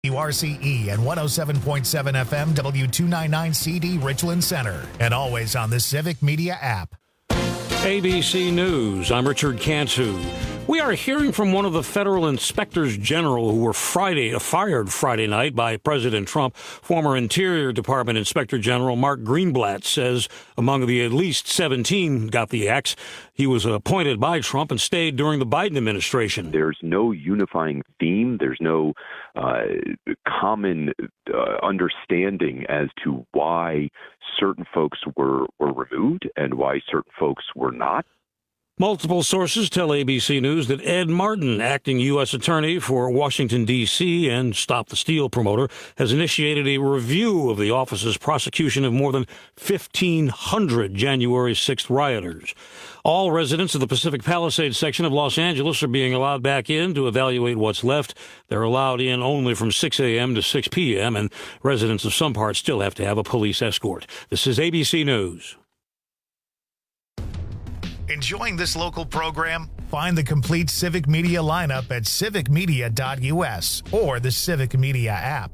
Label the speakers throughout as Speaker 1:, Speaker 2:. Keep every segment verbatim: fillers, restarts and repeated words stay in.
Speaker 1: W R C E and one oh seven point seven F M W two ninety-nine C D Richland Center. And always on the Civic Media app.
Speaker 2: A B C News, I'm Richard Cantu. We are hearing from one of the federal inspectors general who were Friday fired Friday night by President Trump. Former Interior Department Inspector General Mark Greenblatt says among the at least seventeen got the axe. He was appointed by Trump and stayed during the Biden administration.
Speaker 3: There's no unifying theme. There's no uh, common uh, understanding as to why certain folks were, were removed and why certain folks were not.
Speaker 2: Multiple sources tell A B C News that Ed Martin, acting U S attorney for Washington, D C and Stop the Steal promoter, has initiated a review of the office's prosecution of more than fifteen hundred January sixth rioters. All residents of the Pacific Palisades section of Los Angeles are being allowed back in to evaluate what's left. They're allowed in only from six a.m. to six p.m., and residents of some parts still have to have a police escort. This is A B C News.
Speaker 1: Enjoying this local program? Find the complete Civic Media lineup at civic media dot U S or the Civic Media app.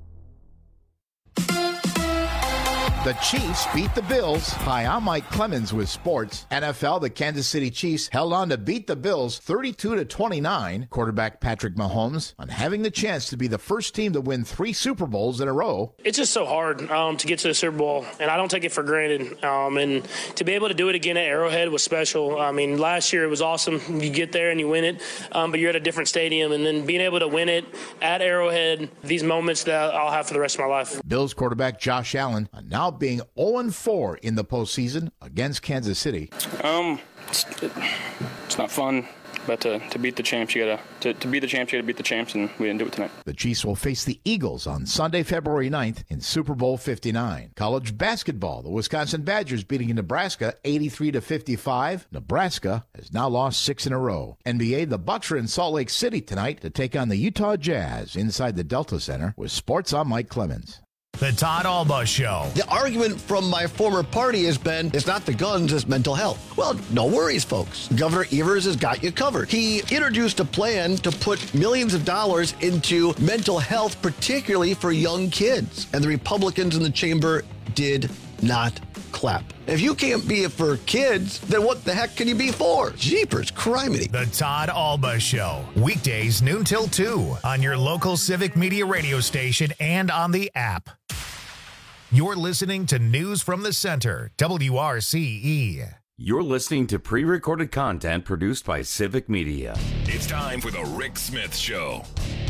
Speaker 4: The Chiefs beat the Bills. Hi, I'm Mike Clemens with sports. N F L, the Kansas City Chiefs held on to beat the Bills thirty-two to twenty-nine. Quarterback Patrick Mahomes on having the chance to be the first team to win three Super Bowls in a row.
Speaker 5: It's just so hard um, to get to the Super Bowl, and I don't take it for granted. Um, and to be able to do it again at Arrowhead was special. I mean, last year it was awesome. You get there and you win it, um, but you're at a different stadium. And then being able to win it at Arrowhead, these moments that I'll have for the rest of my life.
Speaker 4: Bills quarterback Josh Allen now being oh and four in the postseason against Kansas City.
Speaker 6: Um, it's, it, it's not fun, but to, to beat the champs, you gotta to, to beat the champs, you gotta beat the champs, and we didn't do it tonight.
Speaker 4: The Chiefs will face the Eagles on Sunday, February ninth in Super Bowl fifty-nine. College basketball, the Wisconsin Badgers beating Nebraska eighty-three to fifty-five. Nebraska has now lost six in a row. N B A, the Bucks are in Salt Lake City tonight to take on the Utah Jazz inside the Delta Center. With sports, I'm Mike Clemens.
Speaker 1: The Todd Alba Show.
Speaker 7: The argument from my former party has been, it's not the guns, it's mental health. Well, no worries, folks. Governor Evers has got you covered. He introduced a plan to put millions of dollars into mental health, particularly for young kids. And the Republicans in the chamber did not clap. If you can't be it for kids, then what the heck can you be for? Jeepers, criminy.
Speaker 1: The Todd Alba Show. Weekdays noon till two on your local Civic Media radio station and on the app. You're listening to News from the Center, W R C E.
Speaker 8: You're listening to pre-recorded content produced by Civic Media.
Speaker 9: It's time for the Rick Smith Show.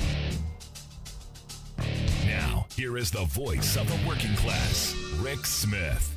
Speaker 9: Now, here is the voice of the working class, Rick Smith.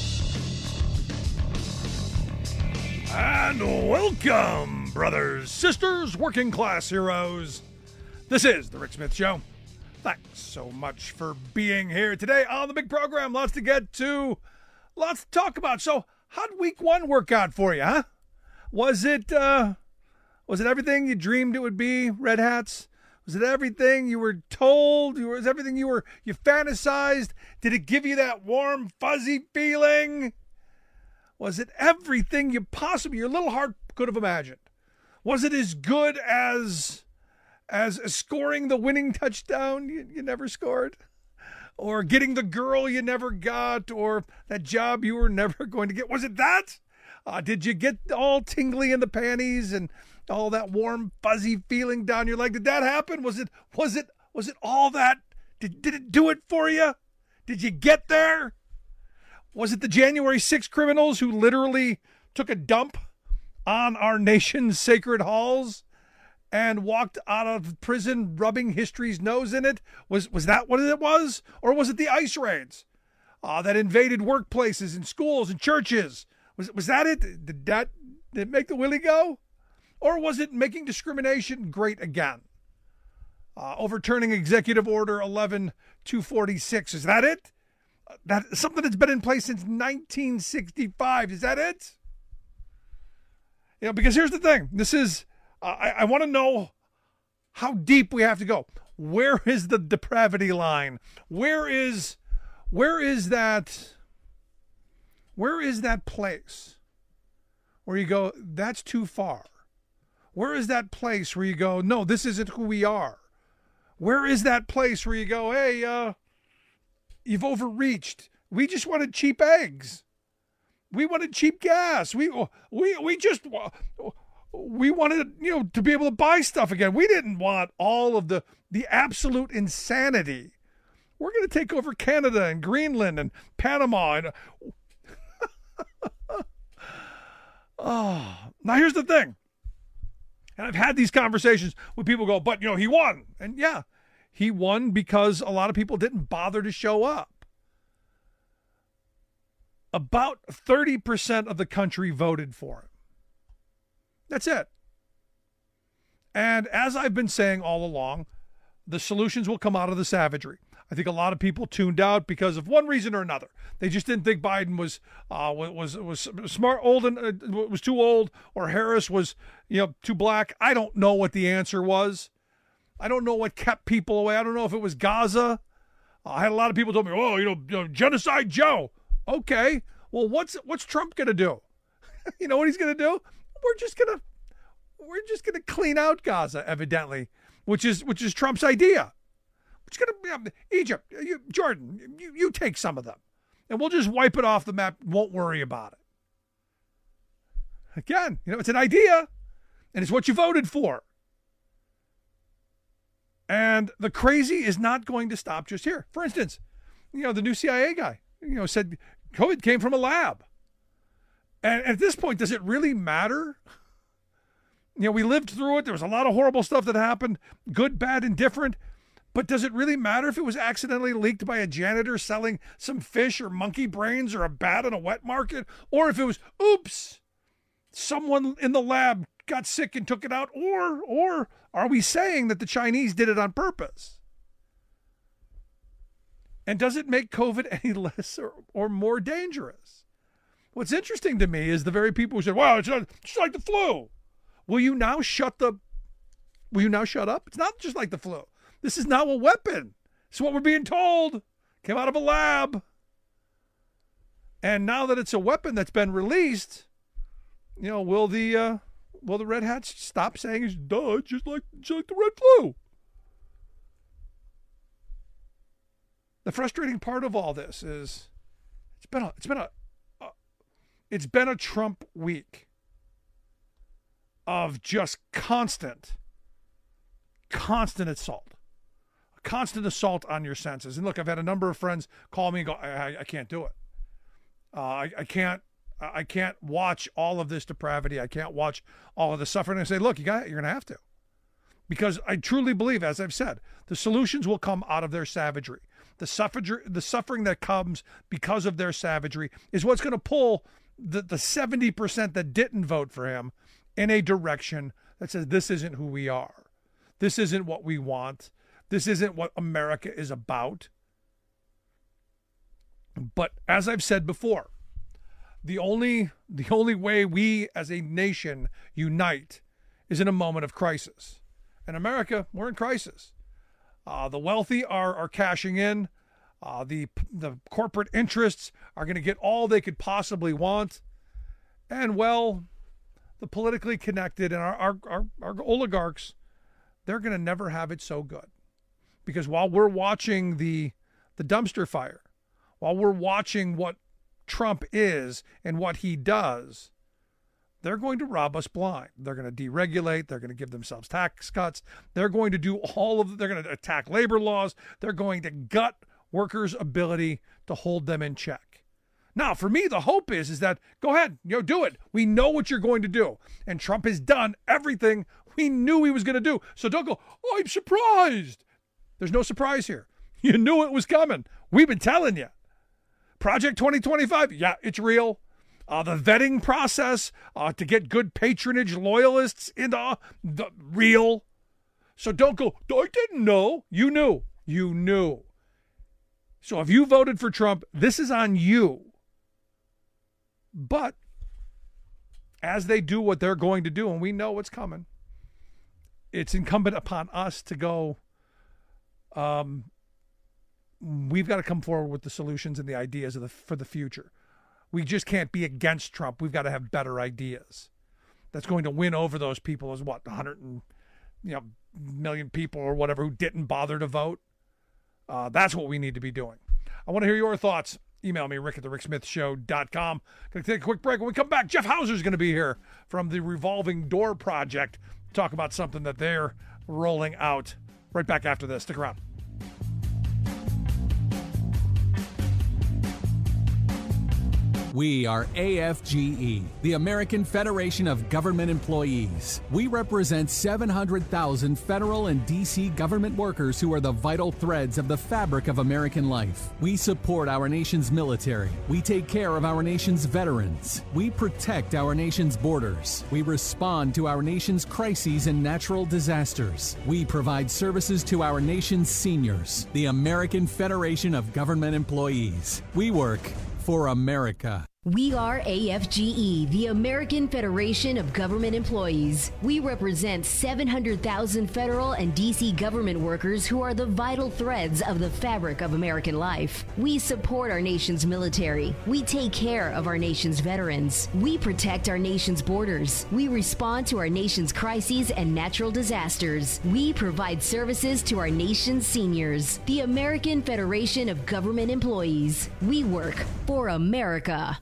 Speaker 10: And welcome, brothers, sisters, working class heroes. This is the Rick Smith Show. Thanks so much for being here today on the big program. Lots to get to, lots to talk about. So, how'd week one work out for you, huh? Was it, uh, was it everything you dreamed it would be, Red Hats? Was it everything you were told? Was it everything you were, you fantasized? Did it give you that warm, fuzzy feeling? Was it everything you possibly, your little heart could have imagined? Was it as good as... as scoring the winning touchdown you, you never scored, or getting the girl you never got, or that job you were never going to get? Was it that? Uh, did you get all tingly in the panties and all that warm, fuzzy feeling down your leg? Did that happen? Was it, was it, was it all that? Did, did it do it for you? Did you get there? Was it the January sixth criminals who literally took a dump on our nation's sacred halls and walked out of prison rubbing history's nose in it? Was was that what it was? Or was it the ICE raids uh, that invaded workplaces and schools and churches? Was was that it? Did that did it make the willy go? Or was it making discrimination great again? Uh, overturning Executive Order eleven two forty-six. Is that it? Uh, that something that's been in place since nineteen sixty-five. Is that it? You know, because here's the thing. This is... Uh, I, I want to know how deep we have to go. Where is the depravity line? Where is, where is that, where is that place where you go, that's too far? Where is that place where you go, no, this isn't who we are? Where is that place where you go, hey, uh, you've overreached. We just wanted cheap eggs. We wanted cheap gas. We we we just we wanted, you know, to be able to buy stuff again. We didn't want all of the the absolute insanity. We're going to take over Canada and Greenland and Panama and oh, now here's the thing. And I've had these conversations with people go, but, you know, he won. And yeah, he won because a lot of people didn't bother to show up. About thirty percent of the country voted for him. That's it. And as I've been saying all along, the solutions will come out of the savagery. I think a lot of people tuned out because of one reason or another. They just didn't think Biden was uh, was was smart, old, and uh, was too old, or Harris was, you know, too black. I don't know what the answer was. I don't know what kept people away. I don't know if it was Gaza. Uh, I had a lot of people tell me, "Oh, you know, you know Genocide Joe." Okay, well, what's what's Trump gonna do? You know what he's gonna do? We're just gonna we're just gonna clean out Gaza, evidently, which is which is Trump's idea. It's going to be Egypt, you, Jordan, you, you take some of them, and we'll just wipe it off the map. Won't worry about it. Again, you know, it's an idea, and it's what you voted for. And the crazy is not going to stop just here. For instance, you know, the new C I A guy, you know, said COVID came from a lab. And at this point, does it really matter? You know, we lived through it. There was a lot of horrible stuff that happened, good, bad, and different. But does it really matter if it was accidentally leaked by a janitor selling some fish or monkey brains or a bat in a wet market? Or if it was, oops, someone in the lab got sick and took it out? Or, or are we saying that the Chinese did it on purpose? And does it make COVID any less or, or more dangerous? What's interesting to me is the very people who said, wow, it's, not, it's like the flu. Will you now shut the, will you now shut up? It's not just like the flu. This is now a weapon. It's what we're being told. Came out of a lab. And now that it's a weapon that's been released, you know, will the uh, will the Red Hats stop saying it's duh, just like just like the red flu? The frustrating part of all this is it's been a it's been a uh, it's been a Trump week of just constant, constant assault. Constant assault on your senses. And look, I've had a number of friends call me and go, I, I can't do it. Uh, I, I can't, I can't watch all of this depravity. I can't watch all of the suffering. I say, look, you got, you're going to have to, because I truly believe, as I've said, the solutions will come out of their savagery. The suffering, the suffering that comes because of their savagery is what's going to pull the, the seventy percent that didn't vote for him in a direction that says, this isn't who we are. This isn't what we want. This isn't what America is about. But as I've said before, the only the only way we as a nation unite is in a moment of crisis. In America, we're in crisis. Uh, the wealthy are are cashing in. Uh, the the corporate interests are going to get all they could possibly want. And, well, the politically connected and our our, our, our oligarchs, they're going to never have it so good. Because while we're watching the the dumpster fire, while we're watching what Trump is and what he does, they're going to rob us blind. They're going to deregulate. They're going to give themselves tax cuts. They're going to do all of, they're going to attack labor laws. They're going to gut workers' ability to hold them in check. Now, for me, the hope is, is that, go ahead, you know, do it. We know what you're going to do. And Trump has done everything we knew he was going to do. So don't go, oh, I'm surprised. There's no surprise here. You knew it was coming. We've been telling you. Project twenty twenty-five, yeah, it's real. Uh, the vetting process uh, to get good patronage loyalists into uh, the real. So don't go, I didn't know. You knew. You knew. So if you voted for Trump, this is on you. But as they do what they're going to do, and we know what's coming, it's incumbent upon us to go, um, we've got to come forward with the solutions and the ideas of the, for the future. We just can't be against Trump. We've got to have better ideas. That's going to win over those people as what, one hundred and, you know, million people or whatever who didn't bother to vote. Uh, that's what we need to be doing. I want to hear your thoughts. Email me, rick at the rick smith show dot com. Going to take a quick break. When we come back, Jeff Hauser is going to be here from the Revolving Door Project to talk about something that they're rolling out. Right back after this. Stick around.
Speaker 11: We are A F G E, the American Federation of Government Employees. We represent seven hundred thousand federal and D C government workers who are the vital threads of the fabric of American life. We support our nation's military. We take care of our nation's veterans. We protect our nation's borders. We respond to our nation's crises and natural disasters. We provide services to our nation's seniors. The American Federation of Government Employees. We work for America.
Speaker 12: We are A F G E, the American Federation of Government Employees. We represent seven hundred thousand federal and D C government workers who are the vital threads of the fabric of American life. We support our nation's military. We take care of our nation's veterans. We protect our nation's borders. We respond to our nation's crises and natural disasters. We provide services to our nation's seniors. The American Federation of Government Employees. We work for America.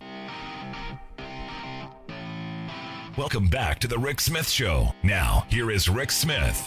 Speaker 9: Welcome back to the Rick Smith Show. Now, here is Rick Smith.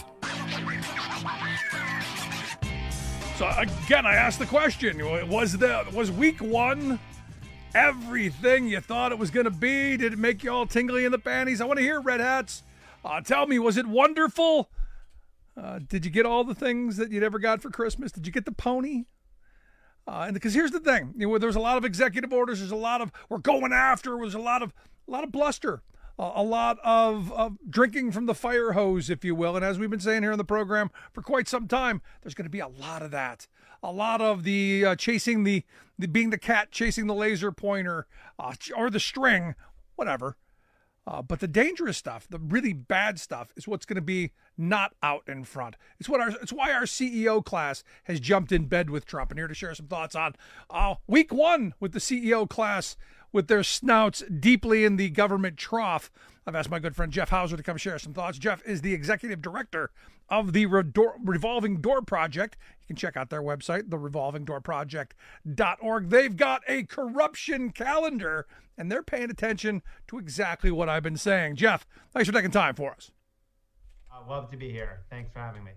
Speaker 10: So again, I asked the question: Was the was week one everything you thought it was going to be? Did it make you all tingly in the panties? I want to hear, Red Hats. Uh, tell me, was it wonderful? Uh, did you get all the things that you never got for Christmas? Did you get the pony? Uh, and because here's the thing, you know, there was a lot of executive orders. There's a lot of we're going after. There was a lot of a lot of bluster. A lot of, of drinking from the fire hose, if you will. And as we've been saying here on the program for quite some time, there's going to be a lot of that. A lot of the uh, chasing the, the, being the cat chasing the laser pointer uh, or the string, whatever. Uh, but the dangerous stuff, the really bad stuff, is what's going to be not out in front. It's what our, it's why our C E O class has jumped in bed with Trump. And here to share some thoughts on uh, week one with the C E O class, with their snouts deeply in the government trough. I've asked my good friend Jeff Hauser to come share some thoughts. Jeff is the executive director of the Revolving Door Project. You can check out their website, the revolving door project dot org. They've got a corruption calendar, and they're paying attention to exactly what I've been saying. Jeff, thanks for taking time for us.
Speaker 13: I'd love to be here. Thanks for having me.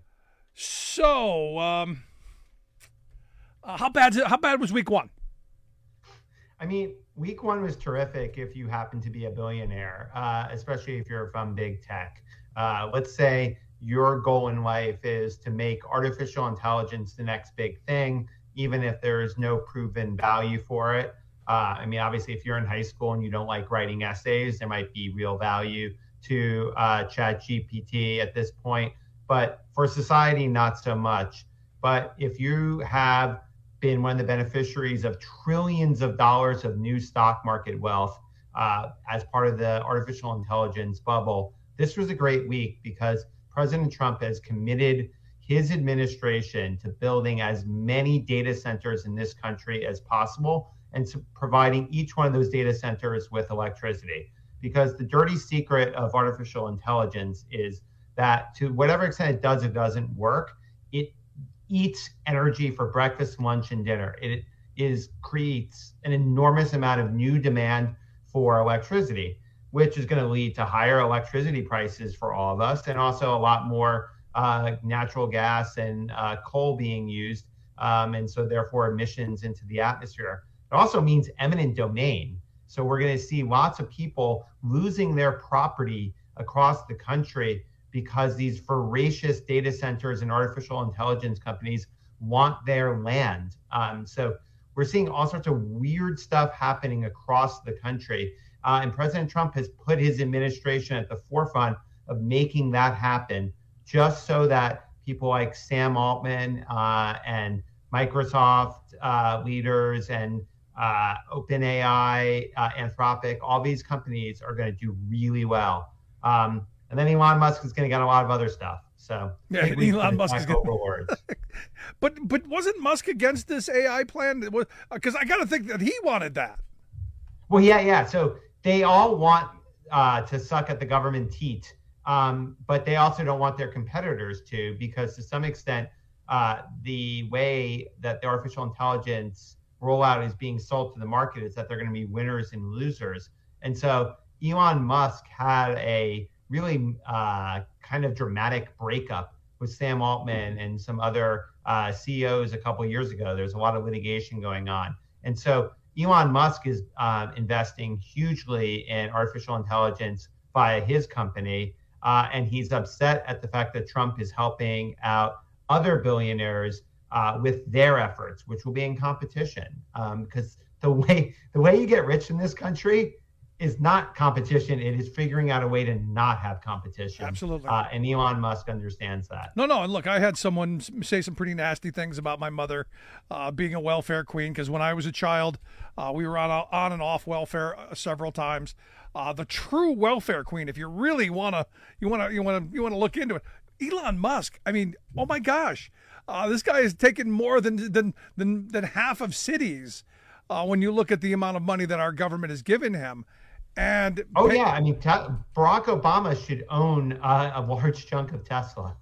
Speaker 10: So, um, uh, how bad? How bad was week one?
Speaker 13: I mean, week one was terrific if you happen to be a billionaire, uh, especially if you're from big tech. Uh, let's say your goal in life is to make artificial intelligence the next big thing, even if there is no proven value for it. Uh, I mean, obviously, if you're in high school and you don't like writing essays, there might be real value to uh, ChatGPT at this point. But for society, not so much. But if you have been one of the beneficiaries of trillions of dollars of new stock market wealth uh, as part of the artificial intelligence bubble, this was a great week because President Trump has committed his administration to building as many data centers in this country as possible and to providing each one of those data centers with electricity. Because the dirty secret of artificial intelligence is that to whatever extent it does or doesn't work, it eats energy for breakfast, lunch, and dinner. It is creates an enormous amount of new demand for electricity, which is going to lead to higher electricity prices for all of us, and also a lot more uh, natural gas and uh, coal being used, um, and so therefore emissions into the atmosphere. It also means eminent domain. So we're going to see lots of people losing their property across the country because these voracious data centers and artificial intelligence companies want their land. Um, so we're seeing all sorts of weird stuff happening across the country. Uh, and President Trump has put his administration at the forefront of making that happen, just so that people like Sam Altman uh, and Microsoft uh, leaders and uh, OpenAI, uh, Anthropic, all these companies are going to do really well. Um, And then Elon Musk is going to get a lot of other stuff. So
Speaker 10: yeah, Elon Musk is going
Speaker 13: to.
Speaker 10: But but wasn't Musk against this A I plan? Because I got to think that he wanted that.
Speaker 13: Well, yeah, yeah. So they all want uh, to suck at the government teat Um, but they also don't want their competitors to, because to some extent, uh, the way that the artificial intelligence rollout is being sold to the market is that they're going to be winners and losers. And so Elon Musk had a really uh, kind of dramatic breakup with Sam Altman and some other uh, C E Os a couple of years ago. There's a lot of litigation going on. And so Elon Musk is uh, investing hugely in artificial intelligence via his company. Uh, and he's upset at the fact that Trump is helping out other billionaires uh, with their efforts, which will be in competition. Because um, the way the way you get rich in this country is not competition. It is figuring out a way to not have competition.
Speaker 10: Absolutely.
Speaker 13: Uh, and Elon Musk understands that.
Speaker 10: No, no. And look, I had someone say some pretty nasty things about my mother uh, being a welfare queen, because when I was a child, uh, we were on, on and off welfare uh, several times. Uh, the true welfare queen, if you really want to, you want to, you want to, you want to look into it, Elon Musk. I mean, oh my gosh, uh, this guy has taken more than, than, than, than half of cities uh, when you look at the amount of money that our government has given him. And
Speaker 13: oh pay- yeah, I mean, te- Barack Obama should own uh, a large chunk of Tesla.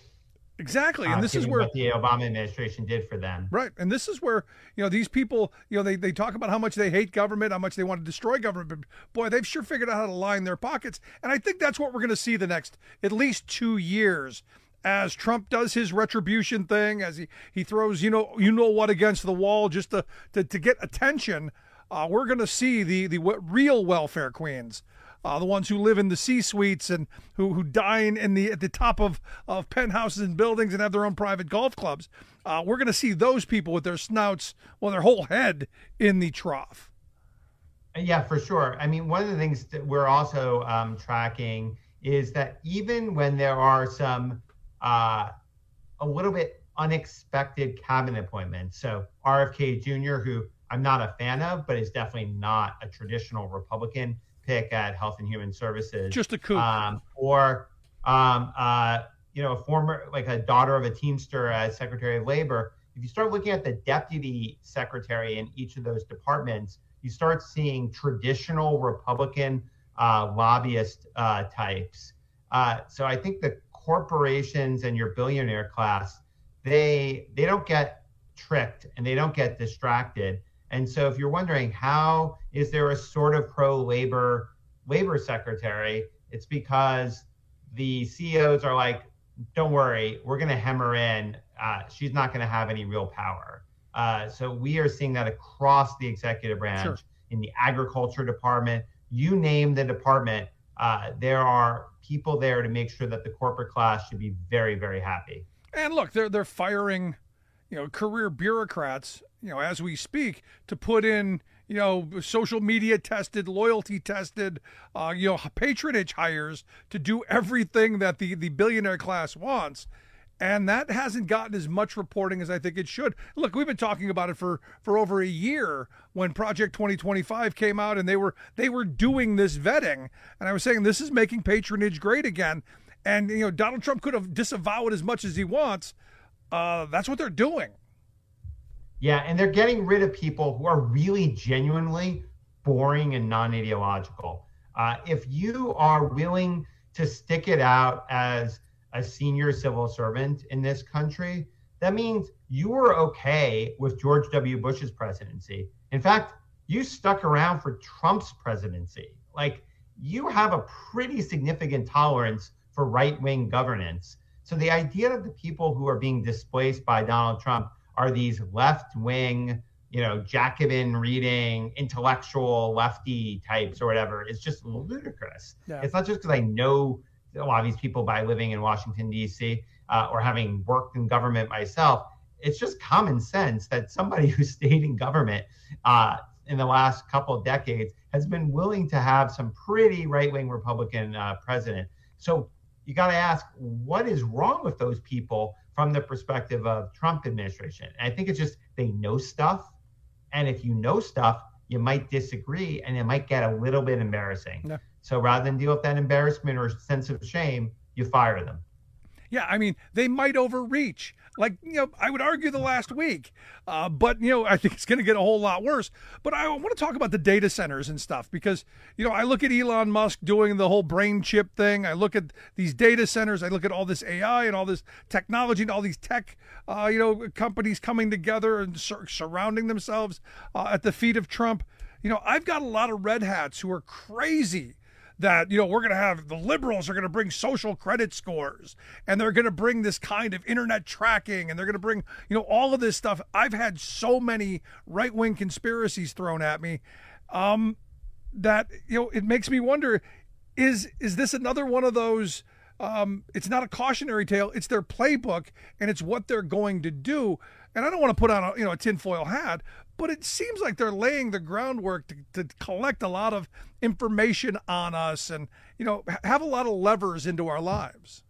Speaker 10: Exactly, and
Speaker 13: uh,
Speaker 10: this is where
Speaker 13: what the Obama administration did for them.
Speaker 10: Right, and this is where you know these people, you know, they they talk about how much they hate government, how much they want to destroy government. But boy, they've sure figured out how to line their pockets, and I think that's what we're going to see the next at least two years. As Trump does his retribution thing, as he, he throws you know you know what against the wall just to to, to get attention. Uh, we're going to see the the real welfare queens, uh, the ones who live in the C-suites and who who dine in the at the top of, of penthouses and buildings and have their own private golf clubs. Uh, we're going to see those people with their snouts, well, their whole head in the trough.
Speaker 13: Yeah, for sure. I mean, one of the things that we're also um, tracking is that even when there are some uh, a little bit unexpected cabinet appointments, so R F K Junior, who I'm not a fan of, but is definitely not a traditional Republican pick at Health and Human Services.
Speaker 10: Just a coup.
Speaker 13: Um, or, um, uh, you know, a former, like a daughter of a Teamster as Secretary of Labor. If you start looking at the deputy secretary in each of those departments, you start seeing traditional Republican uh, lobbyist uh, types. Uh, so I think the corporations and your billionaire class, they they don't get tricked and they don't get distracted. And so if you're wondering how is there a sort of pro-labor labor secretary, it's because the C E Os are like, don't worry, we're going to hem her in. Uh, she's not going to have any real power. Uh, so we are seeing that across the executive branch, sure. In the agriculture department, you name the department, uh, there are people there to make sure that the corporate class should be very, very happy.
Speaker 10: And look, they're they're firing, you know, career bureaucrats, you know, as we speak, to put in, you know, social media tested, loyalty tested, uh, you know, patronage hires to do everything that the, the billionaire class wants. And that hasn't gotten as much reporting as I think it should. Look, we've been talking about it for, for over a year when Project twenty twenty-five came out and they were they were doing this vetting. And I was saying this is making patronage great again. And, you know, Donald Trump could have disavowed as much as he wants. Uh, that's what they're doing.
Speaker 13: Yeah, and they're getting rid of people who are really genuinely boring and non-ideological. Uh, if you are willing to stick it out as a senior civil servant in this country, that means you were okay with George W. Bush's presidency. In fact, you stuck around for Trump's presidency. Like, you have a pretty significant tolerance for right-wing governance. So the idea that the people who are being displaced by Donald Trump are these left-wing, you know, Jacobin reading, intellectual lefty types or whatever is just ludicrous. Yeah. It's not just because I know a lot of these people by living in Washington, D C, uh, or having worked in government myself. It's just common sense that somebody who stayed in government uh, in the last couple of decades has been willing to have some pretty right-wing Republican uh, president. So you got to ask, what is wrong with those people from the perspective of Trump administration? And I think it's just they know stuff. And if you know stuff, you might disagree and it might get a little bit embarrassing. Yeah. So rather than deal with that embarrassment or sense of shame, you fire them.
Speaker 10: yeah, I mean, they might overreach. Like, you know, I would argue the last week, uh, but, you know, I think it's going to get a whole lot worse. But I want to talk about the data centers and stuff because, you know, I look at Elon Musk doing the whole brain chip thing. I look at these data centers. I look at all this A I and all this technology and all these tech, uh, you know, companies coming together and sur- surrounding themselves uh, at the feet of Trump. You know, I've got a lot of red hats who are crazy that, you know, we're going to have the liberals are going to bring social credit scores and they're going to bring this kind of internet tracking and they're going to bring, you know, all of this stuff. I've had so many right-wing conspiracies thrown at me um, that, you know, it makes me wonder, is is this another one of those, um, it's not a cautionary tale, it's their playbook and it's what they're going to do. And I don't want to put on a, you know, a tinfoil hat, but it seems like they're laying the groundwork to, to collect a lot of information on us and, you know, have a lot of levers into our lives.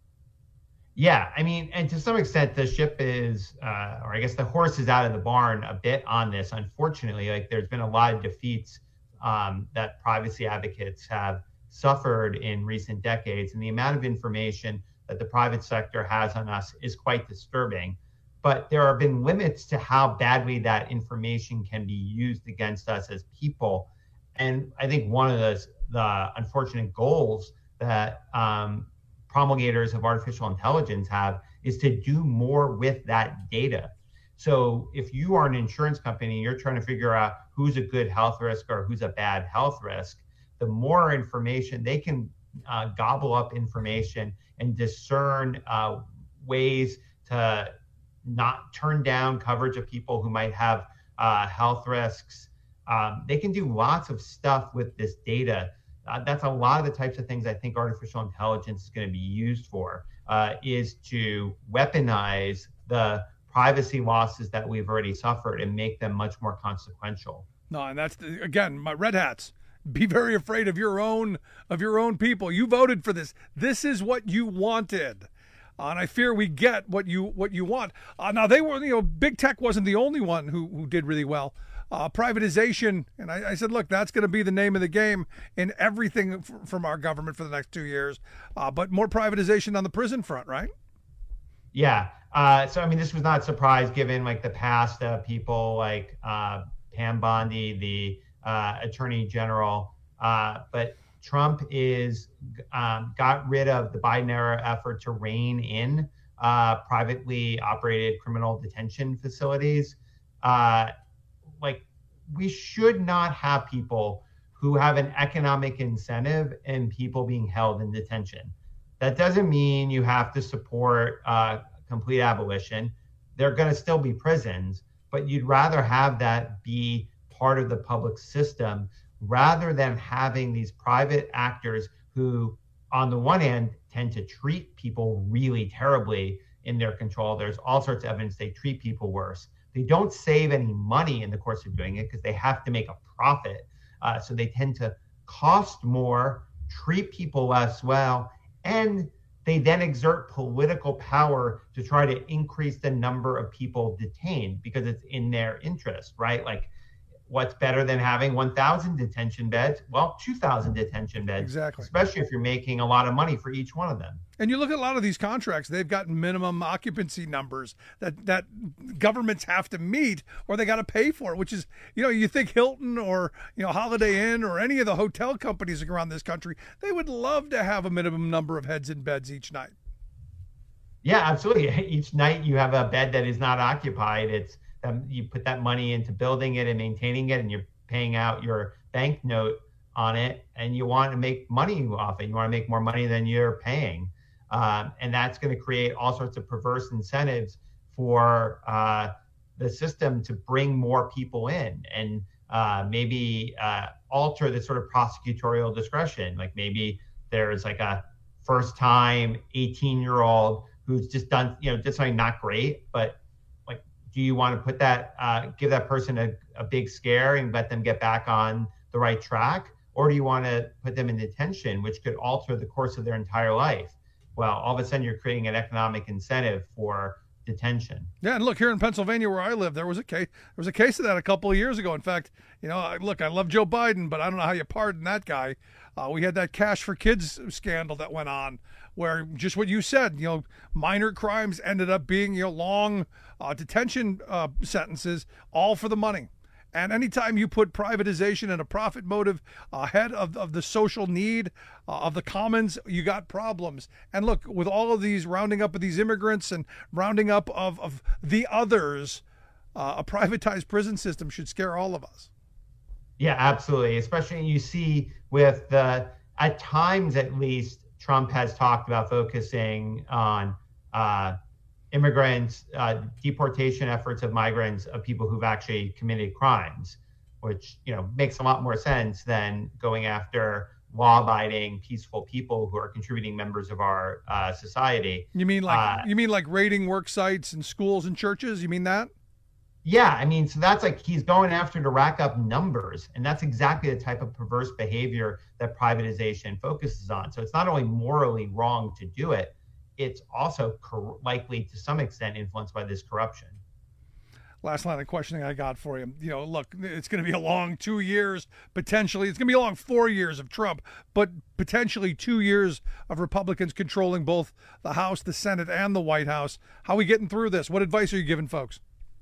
Speaker 13: Yeah, I mean, and to some extent, the ship is, uh, or I guess the horse is out of the barn a bit on this. Unfortunately, like there's been a lot of defeats um, that privacy advocates have suffered in recent decades, and the amount of information that the private sector has on us is quite disturbing. But there have been limits to how badly that information can be used against us as people. And I think one of the, the unfortunate goals that um, promulgators of artificial intelligence have is to do more with that data. So if you are an insurance company, you're trying to figure out who's a good health risk or who's a bad health risk, the more information they can uh, gobble up information and discern uh, ways to not turn down coverage of people who might have uh, health risks. Um, they can do lots of stuff with this data. Uh, that's a lot of the types of things I think artificial intelligence is going to be used for, uh, is to weaponize the privacy losses that we've already suffered and make them much more consequential.
Speaker 10: No, and that's, the, again, my red hats. Be very afraid of your own of your own people. You voted for this. This is what you wanted. Uh, and I fear we get what you what you want. Uh, now they were, you know, big tech wasn't the only one who who did really well. Uh, privatization, and I, I said, look, that's going to be the name of the game in everything f- from our government for the next two years. Uh, but more privatization on the prison front, right?
Speaker 13: Yeah. Uh, so I mean, this was not a surprise given like the past uh, people like uh, Pam Bondi, the uh, Attorney General, uh, but. Trump is um, got rid of the Biden era effort to rein in uh, privately operated criminal detention facilities. Uh, like we should not have people who have an economic incentive in people being held in detention. That doesn't mean you have to support uh, complete abolition. There are going to still be prisons, but you'd rather have that be part of the public system rather than having these private actors who, on the one hand, tend to treat people really terribly in their control. There's all sorts of evidence they treat people worse. They don't save any money in the course of doing it because they have to make a profit. Uh, so they tend to cost more, treat people less well, and they then exert political power to try to increase the number of people detained because it's in their interest, right? Like, what's better than having one thousand detention beds? Well, two thousand detention beds.
Speaker 10: Exactly.
Speaker 13: Especially if you're making a lot of money for each one of them.
Speaker 10: And you look at a lot of these contracts, they've got minimum occupancy numbers that, that governments have to meet or they got to pay for, which is, you know, you think Hilton or, you know, Holiday Inn or any of the hotel companies around this country, they would love to have a minimum number of heads in beds each night.
Speaker 13: Yeah, absolutely. Each night you have a bed that is not occupied. It's Um, you put that money into building it and maintaining it, and you're paying out your bank note on it, and you want to make money off it. You want to make more money than you're paying. Um, and that's going to create all sorts of perverse incentives for uh, the system to bring more people in and uh, maybe uh, alter the sort of prosecutorial discretion. Like maybe there's like a first time eighteen year old who's just done, you know, did something not great, but do you want to put that, uh, give that person a, a big scare and let them get back on the right track? Or do you want to put them in detention, which could alter the course of their entire life? Well, all of a sudden you're creating an economic incentive for detention.
Speaker 10: Yeah, and look, here in Pennsylvania where I live, there was a case there was a case of that a couple of years ago. In fact, you know, I, look, I love Joe Biden, but I don't know how you pardon that guy. Uh, we had that Cash for Kids scandal that went on, where just what you said, you know, minor crimes ended up being, you know, long uh, detention uh, sentences, all for the money. And anytime you put privatization and a profit motive ahead of, of the social need uh, of the commons, you got problems. And look, with all of these rounding up of these immigrants and rounding up of, of the others, uh, a privatized prison system should scare all of us.
Speaker 13: Yeah, absolutely. Especially you see with the, at times at least, Trump has talked about focusing on uh, immigrants, uh, deportation efforts of migrants, of people who've actually committed crimes, which, you know, makes a lot more sense than going after law-abiding, peaceful people who are contributing members of our uh, society.
Speaker 10: You mean like
Speaker 13: uh,
Speaker 10: you mean like raiding work sites and schools and churches? You mean that?
Speaker 13: Yeah, I mean, so that's like he's going after to rack up numbers, and that's exactly the type of perverse behavior that privatization focuses on. So it's not only morally wrong to do it, it's also cor- likely to some extent influenced by this corruption.
Speaker 10: Last line of questioning I got for you. You know, look, it's going to be a long two years, potentially. It's going to be a long four years of Trump, but potentially two years of Republicans controlling both the House, the Senate, and the White House. How are we getting through this? What advice are you giving folks?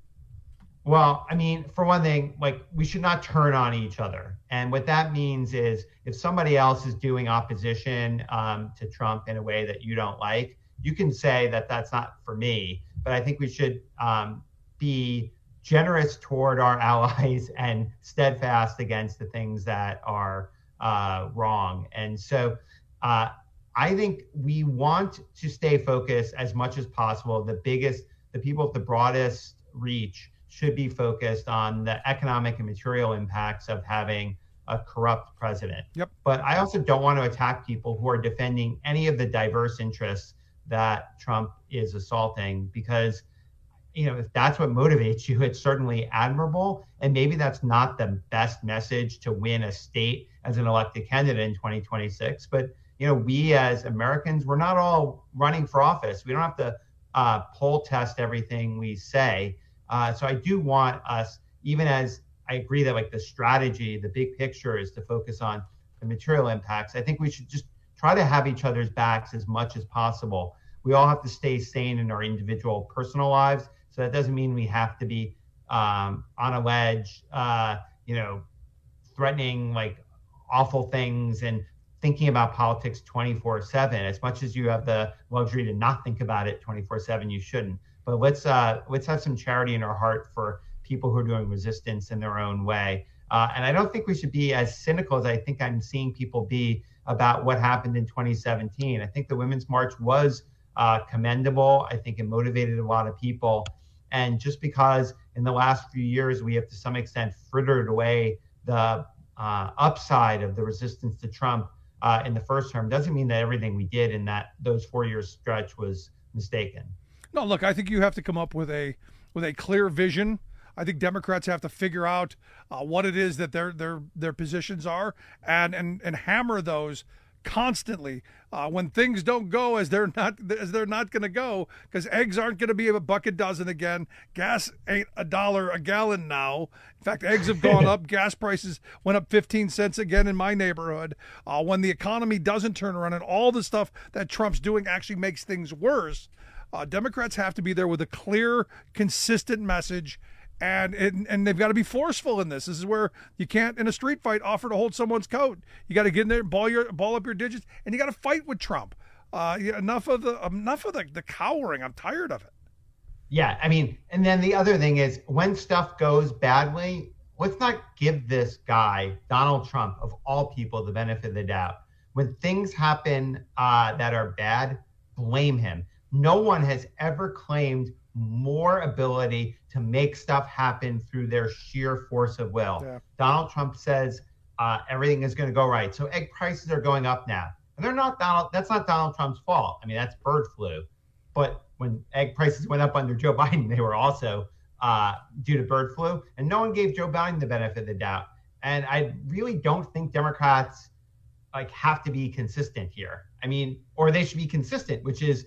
Speaker 13: Well, I mean, for one thing, like we should not turn on each other. And what that means is if somebody else is doing opposition um, to Trump in a way that you don't like, you can say that that's not for me. But I think we should um, be generous toward our allies and steadfast against the things that are uh, wrong. And so uh, I think we want to stay focused as much as possible. The biggest, the people with the broadest reach should be focused on the economic and material impacts of having a corrupt president.
Speaker 10: Yep.
Speaker 13: But I also don't want to attack people who are defending any of the diverse interests that Trump is assaulting, because, you know, if that's what motivates you, it's certainly admirable. And maybe that's not the best message to win a state as an elected candidate in twenty twenty-six. But, you know, we as Americans, we're not all running for office. We don't have to uh, poll test everything we say. Uh, so I do want us, even as I agree that like the strategy, the big picture is to focus on the material impacts, I think we should just try to have each other's backs as much as possible. We all have to stay sane in our individual personal lives. So that doesn't mean we have to be um, on a ledge, uh, you know, threatening like awful things and thinking about politics twenty-four seven. As much as you have the luxury to not think about it twenty-four seven, you shouldn't. But let's uh, let's have some charity in our heart for people who are doing resistance in their own way. Uh, and I don't think we should be as cynical as I think I'm seeing people be about what happened in twenty seventeen. I think the Women's March was uh, commendable. I think it motivated a lot of people. And just because in the last few years we have to some extent frittered away the uh, upside of the resistance to Trump uh, in the first term doesn't mean that everything we did in that those four year stretch was mistaken.
Speaker 10: No, look, I think you have to come up with a with a clear vision. I think Democrats have to figure out uh, what it is that their their their positions are and and and hammer those constantly uh, when things don't go as they're not as they're not going to go, because eggs aren't going to be a buck a dozen again. Gas ain't a dollar a gallon now. In fact, eggs have gone up. Gas prices went up fifteen cents again in my neighborhood. Uh, when the economy doesn't turn around and all the stuff that Trump's doing actually makes things worse, uh, Democrats have to be there with a clear, consistent message. And, and and they've got to be forceful in this. This is where you can't, in a street fight, offer to hold someone's coat. You got to get in there, ball your ball up your digits, and you got to fight with Trump. Uh, yeah, enough of the enough of the, the cowering. I'm tired of it.
Speaker 13: Yeah, I mean, and then the other thing is when stuff goes badly, let's not give this guy, Donald Trump, of all people, the benefit of the doubt. When things happen uh, that are bad, blame him. No one has ever claimed more ability to make stuff happen through their sheer force of will. Yeah. Donald Trump says uh, everything is going to go right. So egg prices are going up now. And they're not Donald, that's not Donald Trump's fault. I mean, that's bird flu. But when egg prices went up under Joe Biden, they were also uh, due to bird flu. And no one gave Joe Biden the benefit of the doubt. And I really don't think Democrats like have to be consistent here. I mean, or they should be consistent, which is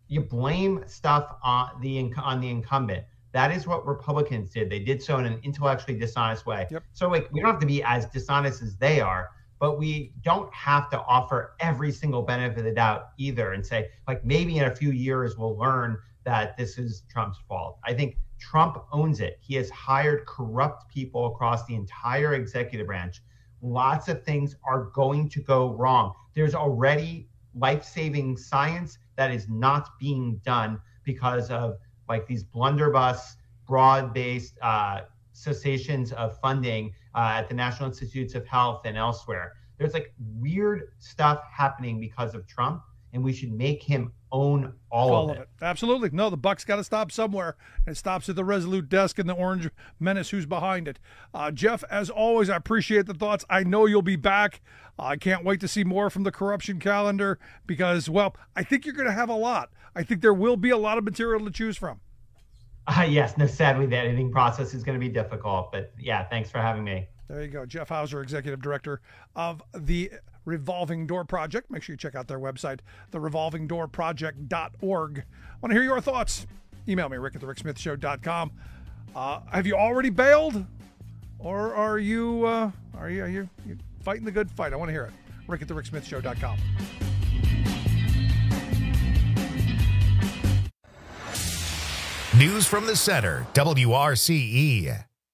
Speaker 13: you blame stuff on the on the incumbent. That is what Republicans did. They did so in an intellectually dishonest way.
Speaker 10: Yep.
Speaker 13: So like, we don't have to be as dishonest as they are, but we don't have to offer every single benefit of the doubt either and say, like, maybe in a few years we'll learn that this is Trump's fault. I think Trump owns it. He has hired corrupt people across the entire executive branch. Lots of things are going to go wrong. There's already life-saving science that is not being done because of like these blunderbuss, broad-based uh, cessations of funding uh, at the National Institutes of Health and elsewhere. There's like weird stuff happening because of Trump, and we should make him own all,
Speaker 10: all
Speaker 13: of,
Speaker 10: of
Speaker 13: it.
Speaker 10: it. Absolutely. No, the buck's got to stop somewhere. It stops at the Resolute desk and the Orange Menace who's behind it. Uh, Jeff, as always, I appreciate the thoughts. I know you'll be back. Uh, I can't wait to see more from the corruption calendar because, well, I think you're going to have a lot. I think there will be a lot of material to choose from.
Speaker 13: Uh, yes, no, sadly, the editing process is going to be difficult. But yeah, thanks for having me.
Speaker 10: There you go. Jeff Hauser, Executive Director of the Revolving Door Project. Make sure you check out their website, the revolving door project dot org. I want to hear your thoughts. Email me, rick at the rick smith show dot com. Uh, have you already bailed? Or are you, uh, are you, are you, you fighting the good fight? I want to hear it. rick at the rick smith show dot com.
Speaker 1: News from the center, W R C E.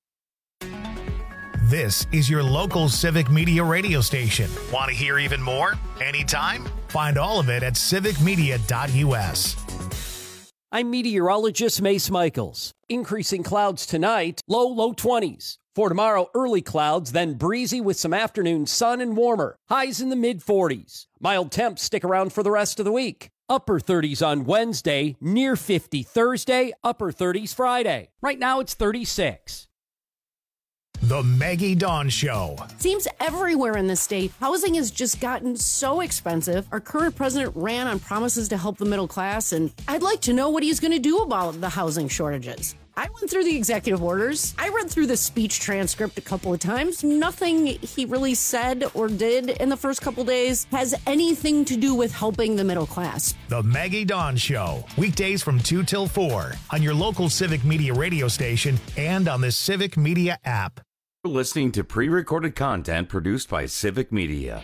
Speaker 1: This is your local civic media radio station. Want to hear even more? Anytime? Find all of it at civic media dot U S.
Speaker 14: I'm meteorologist Mace Michaels. Increasing clouds tonight, low, low twenties. For tomorrow, early clouds, then breezy with some afternoon sun and warmer. Highs in the mid forties. Mild temps stick around for the rest of the week. Upper thirties on Wednesday, near fifty Thursday, upper thirties Friday. Right now it's thirty-six.
Speaker 1: The Maggie Dawn Show.
Speaker 15: Seems everywhere in the state, housing has just gotten so expensive. Our current president ran on promises to help the middle class, and I'd like to know what he's going to do about the housing shortages. I went through the executive orders. I read through the speech transcript a couple of times. Nothing he really said or did in the first couple days has anything to do with helping the middle class.
Speaker 1: The Maggie Dawn Show. Weekdays from two till four on your local Civic Media radio station and on the Civic Media app.
Speaker 8: You're listening to pre-recorded content produced by Civic Media.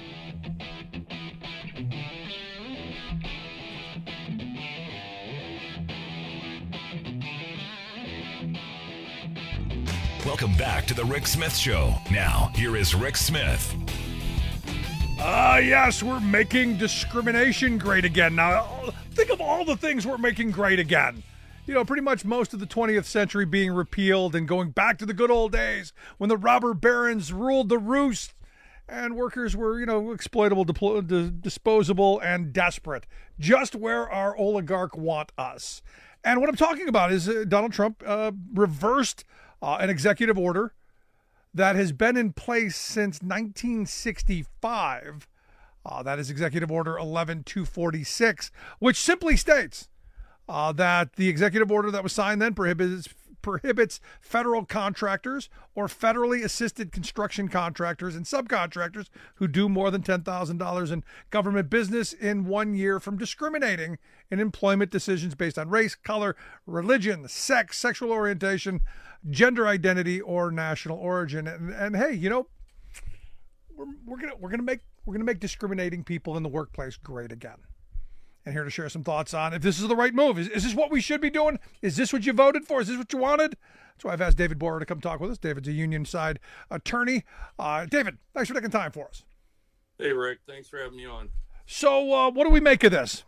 Speaker 9: Welcome back to the Rick Smith Show. Now, here is Rick Smith.
Speaker 10: Ah, uh, yes, we're making discrimination great again. Now, think of all the things we're making great again. You know, pretty much most of the twentieth century being repealed and going back to the good old days when the robber barons ruled the roost and workers were, you know, exploitable, deplo- d- disposable, and desperate. Just where our oligarch want us. And what I'm talking about is uh, Donald Trump uh, reversed Uh, an executive order that has been in place since nineteen sixty-five. Uh, that is Executive Order eleven two forty-six, which simply states uh, that the executive order that was signed then prohibits prohibits federal contractors or federally assisted construction contractors and subcontractors who do more than ten thousand dollars in government business in one year from discriminating in employment decisions based on race, color, religion, sex, sexual orientation, gender identity, or national origin. And, and hey, you know, we're, we're gonna we're gonna make we're gonna make discriminating people in the workplace great again. And here to share some thoughts on if this is the right move. Is, is this what we should be doing? Is this what you voted for? Is this what you wanted? That's why I've asked David Borer to come talk with us. David's a union side attorney. Uh, David, thanks for taking time for us.
Speaker 16: Hey, Rick. Thanks for having me on.
Speaker 10: So uh, what do we make of this?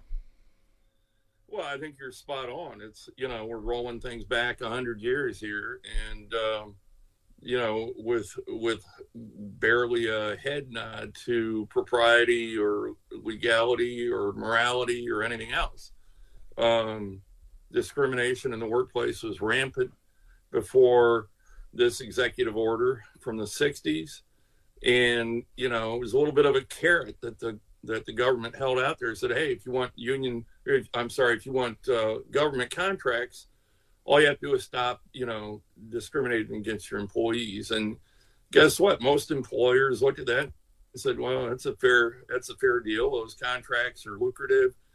Speaker 16: Well, I think you're spot on. It's, you know, we're rolling things back one hundred years here. And, um, you know, with with barely a head nod to propriety or legality or morality or anything else. Um, discrimination in the workplace was rampant before this executive order from the sixties. And, you know, it was a little bit of a carrot that the that the government held out there and said, hey, if you want union, if, I'm sorry, if you want uh, government contracts, all you have to do is stop, you know, discriminating against your employees. And guess what? Most employers looked at that and said, well, that's a fair, that's a fair deal. Those contracts are lucrative.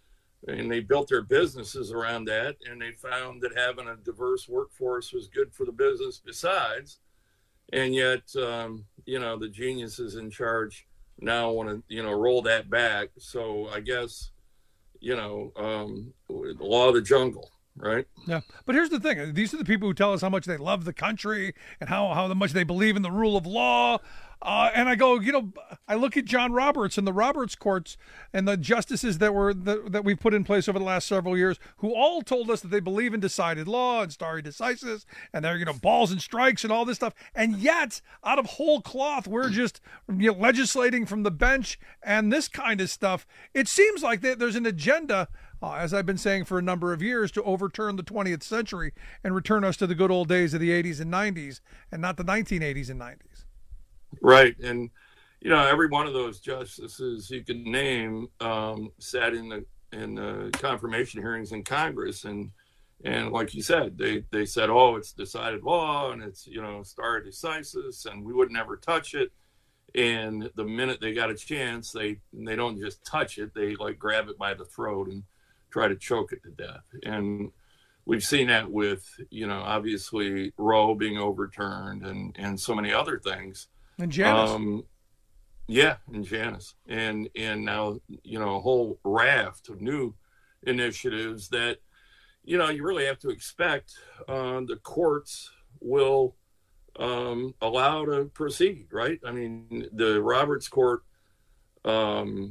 Speaker 16: and they built their businesses around that, and they found that having a diverse workforce was good for the business besides. And yet, um, you know, the geniuses in charge now want to, you know, roll that back. So I guess, you know, um, the law of the jungle, right?
Speaker 10: Yeah. But here's the thing. These are the people who tell us how much they love the country and how, how much they believe in the rule of law. Uh, and I go, you know, I look at John Roberts and the Roberts courts and the justices that were the, that we've put in place over the last several years, who all told us that they believe in decided law and stare decisis, and they're, you know, balls and strikes and all this stuff. And yet, out of whole cloth, we're just, you know, legislating from the bench and this kind of stuff. It seems like there's an agenda, uh, as I've been saying for a number of years, to overturn the twentieth century and return us to the good old days of the eighties and nineties, and not the nineteen eighties and nineties.
Speaker 16: Right. And, you know, every one of those justices you could name um, sat in the in the confirmation hearings in Congress. And, and like you said, they, they said, oh, it's decided law and it's, you know, stare decisis, and we would never touch it. And the minute they got a chance, they they don't just touch it. They like grab it by the throat and try to choke it to death. And we've seen that with, you know, obviously Roe being overturned and, and so many other things.
Speaker 10: And Janus.
Speaker 16: Um, yeah, and Janus. And and now, you know, a whole raft of new initiatives that, you know, you really have to expect uh, the courts will um, allow to proceed, right? I mean, the Roberts Court um,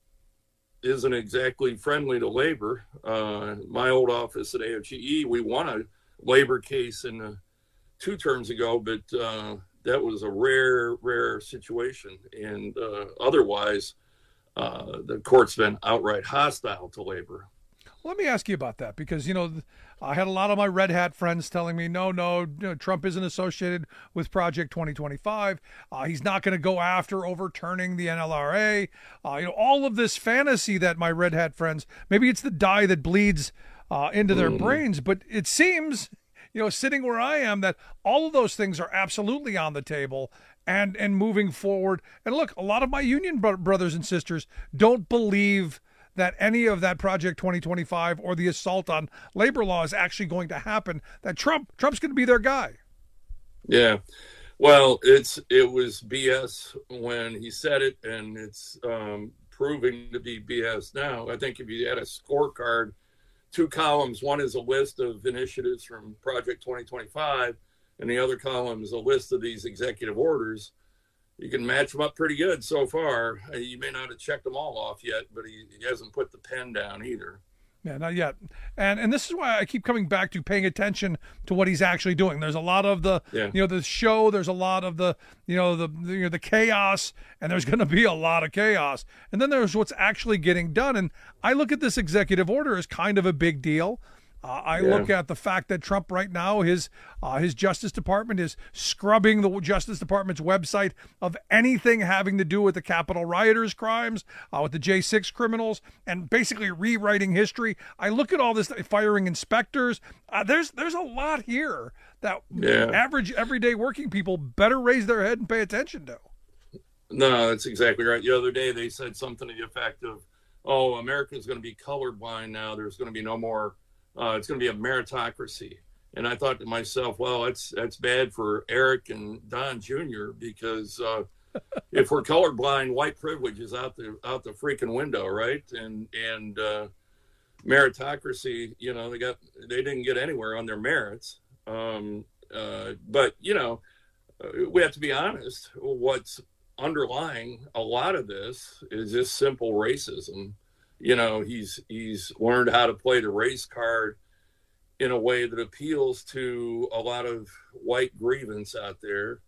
Speaker 16: isn't exactly friendly to labor. Uh, my old office at A F G E, we won a labor case in uh, two terms ago, but uh, that was a rare, rare situation. And uh, otherwise, uh, the court's been outright hostile to labor.
Speaker 10: Let me ask you about that, because, you know, I had a lot of my red hat friends telling me, no, no, no Trump isn't associated with Project twenty twenty-five. Uh, he's not going to go after overturning the N L R A. Uh, you know, all of this fantasy that my red hat friends, maybe it's the dye that bleeds uh, into their mm. brains, but it seems, you know, sitting where I am, that all of those things are absolutely on the table and, and moving forward. And look, a lot of my union bro- brothers and sisters don't believe that any of that Project twenty twenty-five or the assault on labor law is actually going to happen, that Trump Trump's going to be their guy.
Speaker 16: Yeah. Well, it's it was B S when he said it, and it's um, proving to be B S now. I think if you had a scorecard, two columns, one is a list of initiatives from Project twenty twenty-five, and the other column is a list of these executive orders. You can match them up pretty good so far. You may not have checked them all off yet, but he, he hasn't put the pen down either.
Speaker 10: Yeah, not yet. And and this is why I keep coming back to paying attention to what he's actually doing. There's a lot of the, yeah. you know, the show. There's a lot of the, you know, the, the, you know, the chaos, and there's going to be a lot of chaos. And then there's what's actually getting done. And I look at this executive order as kind of a big deal. Uh, I yeah. look at the fact that Trump right now, his uh, his Justice Department is scrubbing the Justice Department's website of anything having to do with the Capitol rioters' crimes, uh, with the J six criminals, and basically rewriting history. I look at all this, firing inspectors. Uh, there's there's a lot here that yeah. average, everyday working people better raise their head and pay attention to.
Speaker 16: No, that's exactly right. The other day they said something to the effect of, oh, America's going to be colorblind now. There's going to be no more Uh, it's going to be a meritocracy. And I thought to myself, well, that's that's bad for Eric and Don Junior because uh, if we're colorblind, white privilege is out the out the freaking window, right? And and uh, meritocracy, you know, they got they didn't get anywhere on their merits. Um, uh, but you know, we have to be honest. What's underlying a lot of this is just simple racism. You know, he's he's learned how to play the race card in a way that appeals to a lot of white grievance out there,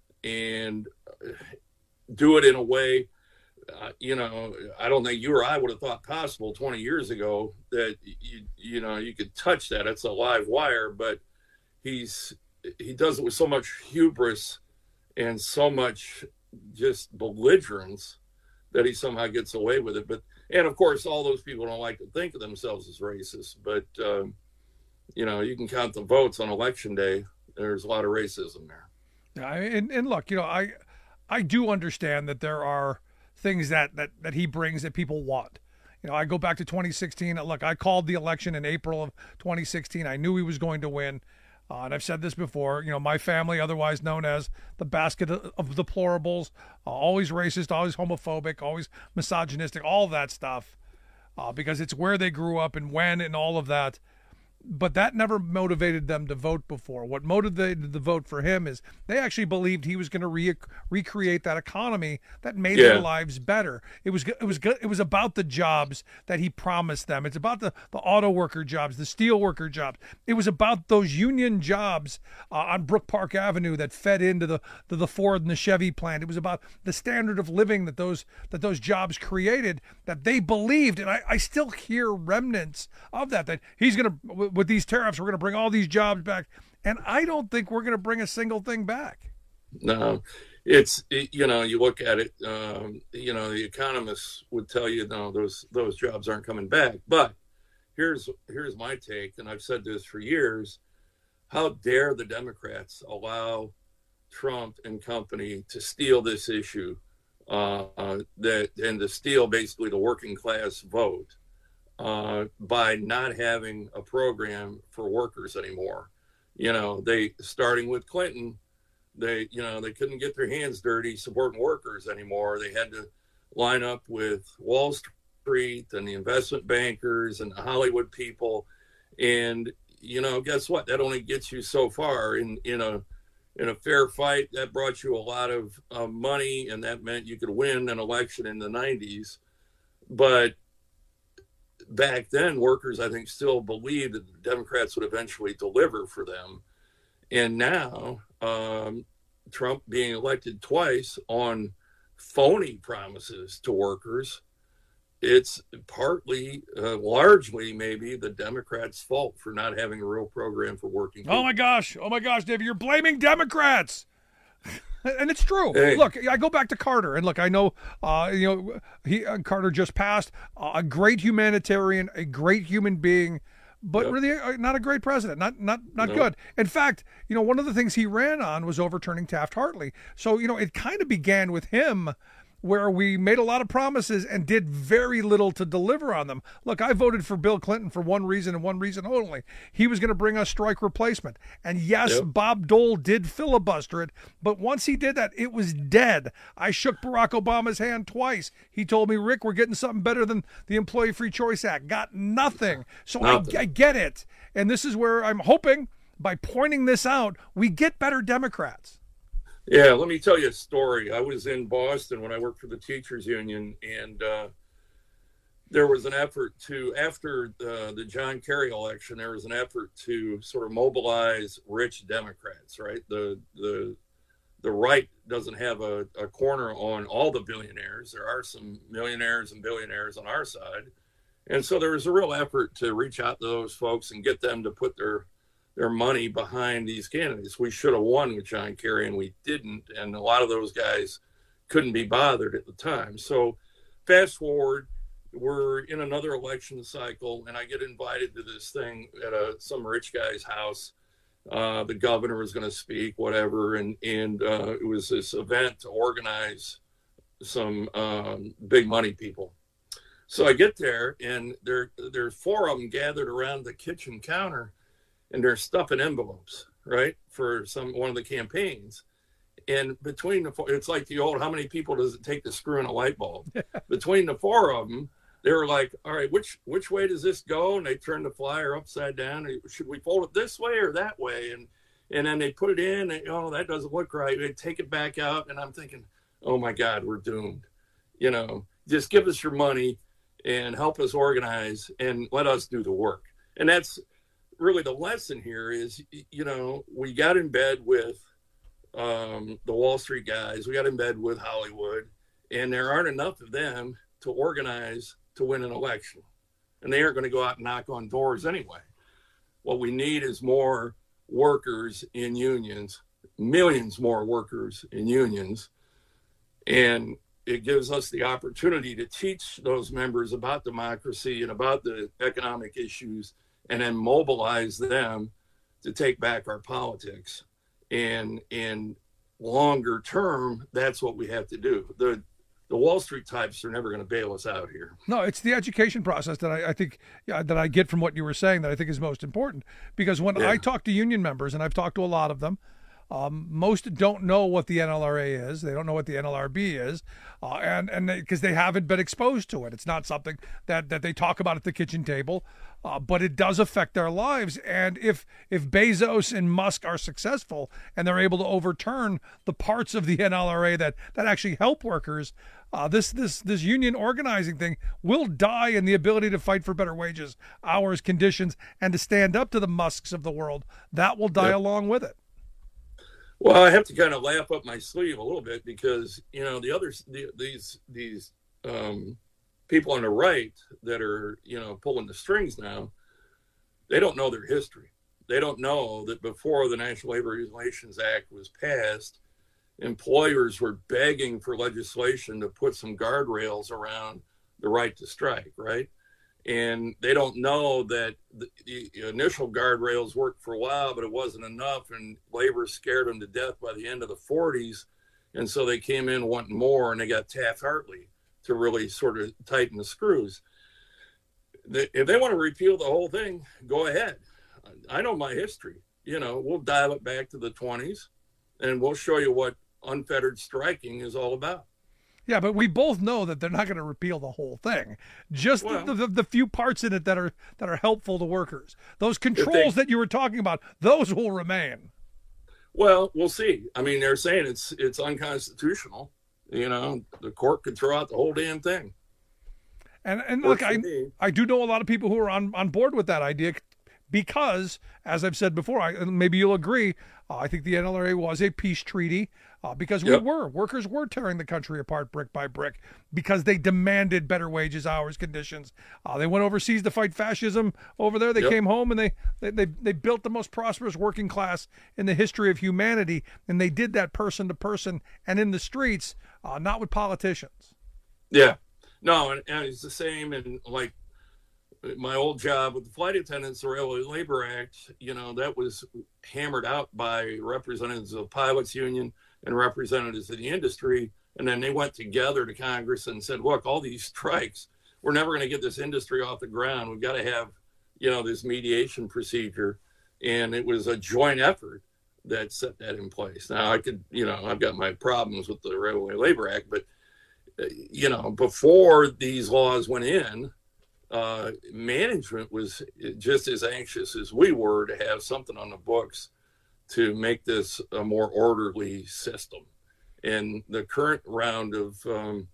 Speaker 16: and do it in a way, uh, you know, I don't think you or I would have thought possible twenty years ago that, you, you know, you could touch that. It's a live wire, but he's he does it with so much hubris and so much just belligerence that he somehow gets away with it. But And, of course, all those people don't like to think of themselves as racist. But, um, you know, you can count the votes on Election Day. There's a lot of racism there.
Speaker 10: Yeah, and, and look, you know, I I do understand that there are things that, that, that he brings that people want. You know, I go back to twenty sixteen. Look, I called the election in April of twenty sixteen. I knew he was going to win. Uh, and I've said this before, you know, my family, otherwise known as the basket of deplorables, uh, always racist, always homophobic, always misogynistic, all that stuff, uh, because it's where they grew up and when and all of that. But that never motivated them to vote before. What motivated the vote for him is they actually believed he was going to re- recreate that economy that made yeah. their lives better. It was it was it was about the jobs that he promised them. It's about the, the auto worker jobs, the steel worker jobs. It was about those union jobs uh, on Brook Park Avenue that fed into the, the the Ford and the Chevy plant. It was about the standard of living that those that those jobs created, that they believed, and I, I still hear remnants of that. That he's going to, with these tariffs, we're going to bring all these jobs back. And I don't think we're going to bring a single thing back.
Speaker 16: No, it's, it, you know, you look at it, um, you know, the economists would tell you, no, those, those jobs aren't coming back. But here's, here's my take. And I've said this for years. How dare the Democrats allow Trump and company to steal this issue, uh, uh, that, and to steal basically the working class vote. Uh, by not having a program for workers anymore. You know, they, starting with Clinton, they, you know, they couldn't get their hands dirty supporting workers anymore. They had to line up with Wall Street and the investment bankers and the Hollywood people. And, you know, guess what? That only gets you so far in, in a, in a fair fight. That brought you a lot of uh, money, and that meant you could win an election in the nineties. But back then, workers, I think, still believed that the Democrats would eventually deliver for them. And now, um, Trump being elected twice on phony promises to workers, it's partly, uh, largely maybe, the Democrats' fault for not having a real program for working people.
Speaker 10: Oh, my gosh. Oh, my gosh, David, you're blaming Democrats. And it's true.
Speaker 16: Hey.
Speaker 10: Look, I go back to Carter, and look, I know, uh, you know, he uh, Carter just passed, uh, a great humanitarian, a great human being, but yep. really uh, not a great president, not not not nope. good. In fact, you know, one of the things he ran on was overturning Taft-Hartley. So, you know, it kind of began with him, where we made a lot of promises and did very little to deliver on them. Look, I voted for Bill Clinton for one reason and one reason only. He was going to bring us strike replacement. And yes, yep. Bob Dole did filibuster it, but once he did that, it was dead. I shook Barack Obama's hand twice. He told me, Rick, we're getting something better than the Employee Free Choice Act. Got nothing. So nothing. I, I get it. And this is where I'm hoping, by pointing this out, we get better Democrats.
Speaker 16: Yeah, let me tell you a story. I was in Boston when I worked for the teachers union, and uh, there was an effort to, after the, the John Kerry election, there was an effort to sort of mobilize rich Democrats, right? The the the right doesn't have a, a corner on all the billionaires. There are some millionaires and billionaires on our side. And so there was a real effort to reach out to those folks and get them to put their their money behind these candidates. We should have won with John Kerry, and we didn't. And a lot of those guys couldn't be bothered at the time. So fast forward, we're in another election cycle, and I get invited to this thing at a, some rich guy's house. Uh, the governor was going to speak, whatever. And, and uh, it was this event to organize some um, big money people. So I get there, and there there's four of them gathered around the kitchen counter, and they're stuffing envelopes, right, for some one of the campaigns. And between the four, it's like the old, how many people does it take to screw in a light bulb? Between the four of them, they were like, all right, which which way does this go? And they turned the flyer upside down. Should we fold it this way or that way? And and then they put it in, and, oh, that doesn't look right. They take it back out, and I'm thinking, oh, my God, we're doomed. You know, just give us your money and help us organize and let us do the work. And that's really the lesson here is, you know, we got in bed with um, the Wall Street guys. We got in bed with Hollywood, and there aren't enough of them to organize to win an election. And they aren't going to go out and knock on doors anyway. What we need is more workers in unions, millions more workers in unions. And it gives us the opportunity to teach those members about democracy and about the economic issues, and then mobilize them to take back our politics. And in longer term, that's what we have to do. The the Wall Street types are never going to bail us out here.
Speaker 10: No, it's the education process that I, I think yeah, that I get from what you were saying that I think is most important. Because when
Speaker 16: Yeah.
Speaker 10: I talk to union members, and I've talked to a lot of them, um, most don't know what the N L R A is. They don't know what the N L R B is, uh, and and because they, they haven't been exposed to it. It's not something that, that they talk about at the kitchen table, uh, but it does affect their lives. And if if Bezos and Musk are successful and they're able to overturn the parts of the N L R A that, that actually help workers, uh, this this this union organizing thing will die in the ability to fight for better wages, hours, conditions, and to stand up to the Musks of the world. That will die
Speaker 16: Yep.
Speaker 10: along with it.
Speaker 16: Well, I have to kind of laugh up my sleeve a little bit because, you know, the others, the, these, these um, people on the right that are, you know, pulling the strings now, they don't know their history. They don't know that before the National Labor Relations Act was passed, employers were begging for legislation to put some guardrails around the right to strike, right? And they don't know that the, the initial guardrails worked for a while, but it wasn't enough. And labor scared them to death by the end of the forties. And so they came in wanting more, and they got Taft-Hartley to really sort of tighten the screws. They, if they want to repeal the whole thing, go ahead. I know my history. You know, we'll dial it back to the twenties, and we'll show you what unfettered striking is all about.
Speaker 10: Yeah, but we both know that they're not going to repeal the whole thing. Just
Speaker 16: Well-
Speaker 10: the, the, the few parts in it that are that are helpful to workers. Those controls that you were talking about, those will remain.
Speaker 16: Well, we'll see. I mean, they're saying it's it's unconstitutional. You know, the court could throw out the whole damn thing.
Speaker 10: And and
Speaker 16: Works
Speaker 10: look, I
Speaker 16: for me.
Speaker 10: I do know a lot of people who are on, on board with that idea because, as I've said before, I, and maybe you'll agree, uh, I think the N L R A was a peace treaty uh, because
Speaker 16: Yep.
Speaker 10: we were, workers were tearing the country apart brick by brick because they demanded better wages, hours, conditions. Uh, they went overseas to fight fascism over there. They
Speaker 16: Yep.
Speaker 10: came home and they, they, they, they built the most prosperous working class in the history of humanity. And they did that person to person and in the streets, uh, not with politicians.
Speaker 16: Yeah. No, and, and it's the same in like my old job with the flight attendants, the Railway Labor Act, you know, that was hammered out by representatives of the pilots union and representatives of the industry. And then they went together to Congress and said, look, all these strikes, we're never going to get this industry off the ground. We've got to have, you know, this mediation procedure. And it was a joint effort that set that in place. Now I could, you know, I've got my problems with the Railway Labor Act, but you know, before these laws went in, uh, management was just as anxious as we were to have something on the books to make this a more orderly system. And the current round of, um,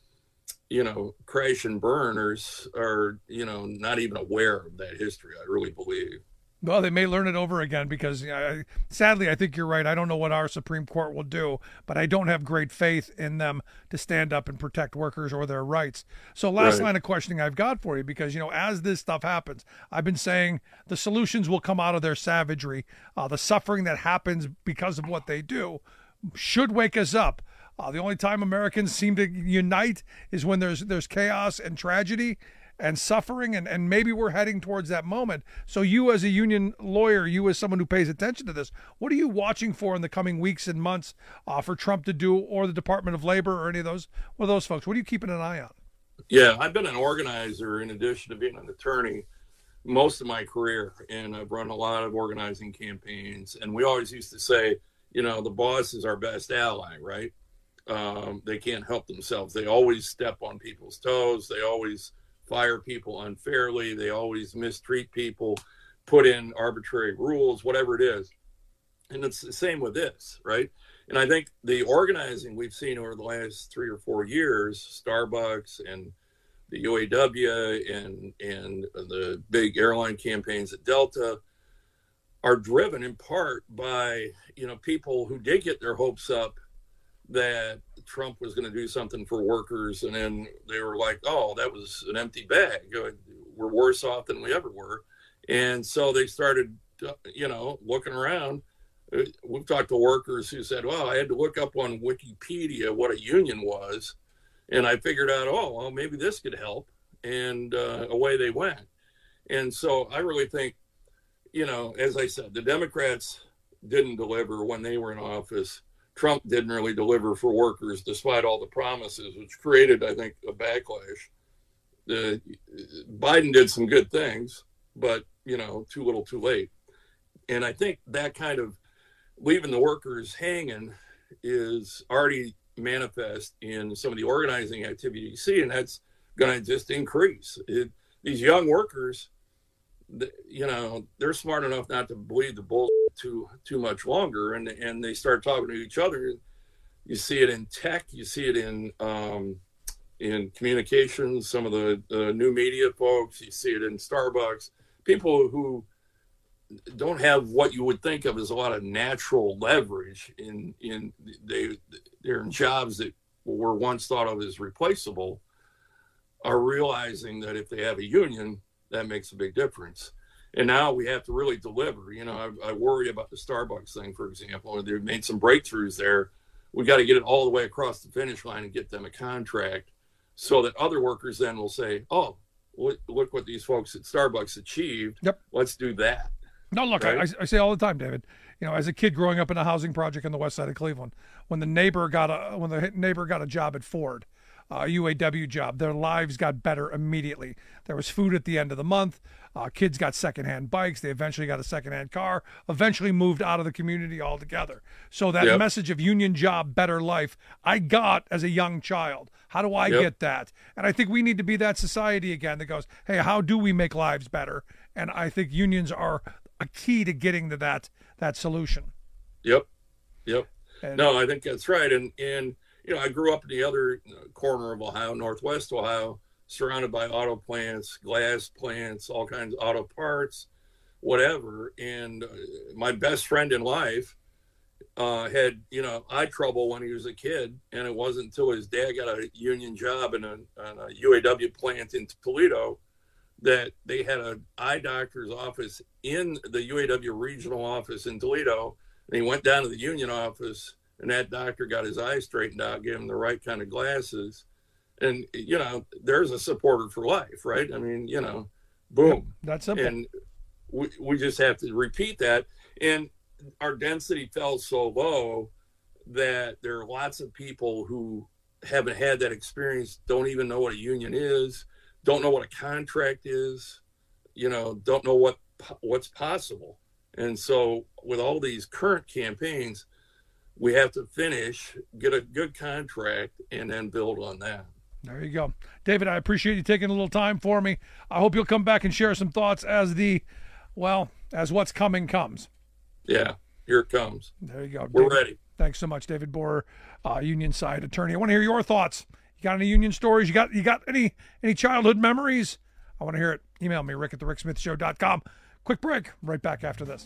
Speaker 16: you know, crash and burners are, you know, not even aware of that history, I really believe.
Speaker 10: Well, they may learn it over again because, uh, sadly, I think you're right. I don't know what our Supreme Court will do, but I don't have great faith in them to stand up and protect workers or their rights. So last
Speaker 16: Right.
Speaker 10: line of questioning I've got for you, because, you know, as this stuff happens, I've been saying the solutions will come out of their savagery. Uh, the suffering that happens because of what they do should wake us up. Uh, the only time Americans seem to unite is when there's there's chaos and tragedy and suffering, and, and maybe we're heading towards that moment. So you as a union lawyer, you as someone who pays attention to this, what are you watching for in the coming weeks and months uh, for Trump to do, or the Department of Labor, or any of those, one of those folks? What are you keeping an eye on?
Speaker 16: Yeah, I've been an organizer in addition to being an attorney most of my career, and I've run a lot of organizing campaigns. And we always used to say, you know, the boss is our best ally, right? Um, they can't help themselves. They always step on people's toes. They always fire people unfairly. They always mistreat people, put in arbitrary rules, whatever it is. And it's the same with this, right? And I think the organizing we've seen over the last three or four years, Starbucks and the U A W and, and the big airline campaigns at Delta, are driven in part by, you know, people who did get their hopes up that Trump was going to do something for workers. And then they were like, oh, that was an empty bag. We're worse off than we ever were. And so they started, you know, looking around. We've talked to workers who said, well, I had to look up on Wikipedia what a union was. And I figured out, oh, well, maybe this could help. And uh, away they went. And so I really think, you know, as I said, the Democrats didn't deliver when they were in office. Trump didn't really deliver for workers despite all the promises, which created, I think, a backlash. The Biden did some good things, but, you know, too little, too late. And I think that kind of leaving the workers hanging is already manifest in some of the organizing activity you see, and that's going to just increase. It, these young workers, you know, they're smart enough not to believe the bullshit too too much longer, and and they start talking to each other. You see it in tech, you see it in um, in communications. Some of the uh, new media folks, you see it in Starbucks. People who don't have what you would think of as a lot of natural leverage in in they they're in jobs that were once thought of as replaceable, are realizing that if they have a union, that makes a big difference. And now we have to really deliver. You know, I, I worry about the Starbucks thing, for example. They've made some breakthroughs there. We got to get it all the way across the finish line and get them a contract so that other workers then will say, oh, look, look what these folks at Starbucks achieved.
Speaker 10: Yep.
Speaker 16: Let's do that.
Speaker 10: No, look, right? I, I say all the time, David, you know, as a kid growing up in a housing project in the west side of Cleveland, when the neighbor got a, when the neighbor got a job at Ford, a U A W job, their lives got better immediately. There was food at the end of the month. Uh, kids got secondhand bikes. They eventually got a secondhand car, eventually moved out of the community altogether. So that
Speaker 16: Yep.
Speaker 10: message of union job, better life, I got as a young child. How do I
Speaker 16: Yep.
Speaker 10: get that? And I think we need to be that society again that goes, hey, how do we make lives better? And I think unions are a key to getting to that that solution.
Speaker 16: Yep. Yep.
Speaker 10: And-
Speaker 16: no, I think that's right. And, and, you know, I grew up in the other corner of Ohio, Northwest Ohio, surrounded by auto plants, glass plants, all kinds of auto parts, whatever. And uh, my best friend in life uh, had, you know, eye trouble when he was a kid. And it wasn't until his dad got a union job in a, in a U A W plant in Toledo that they had an eye doctor's office in the U A W regional office in Toledo. And he went down to the union office, and that doctor got his eyes straightened out, gave him the right kind of glasses. And, you know, there's a supporter for life, right? I mean, you know, boom.
Speaker 10: That's simple.
Speaker 16: And we, we just have to repeat that. And our density fell so low that there are lots of people who haven't had that experience, don't even know what a union is, don't know what a contract is, you know, don't know what what's possible. And so with all these current campaigns, we have to finish, get a good contract, and then build on that.
Speaker 10: There you go. David, I appreciate you taking a little time for me. I hope you'll come back and share some thoughts as the, well, as what's coming comes.
Speaker 16: Yeah, here it comes.
Speaker 10: There you go.
Speaker 16: We're
Speaker 10: David,
Speaker 16: ready.
Speaker 10: Thanks so much, David Borer, uh, union side attorney. I want to hear your thoughts. You got any union stories? You got you got any any childhood memories? I want to hear it. Email me, rick at the rick smith show dot com. Quick break. Right back after this.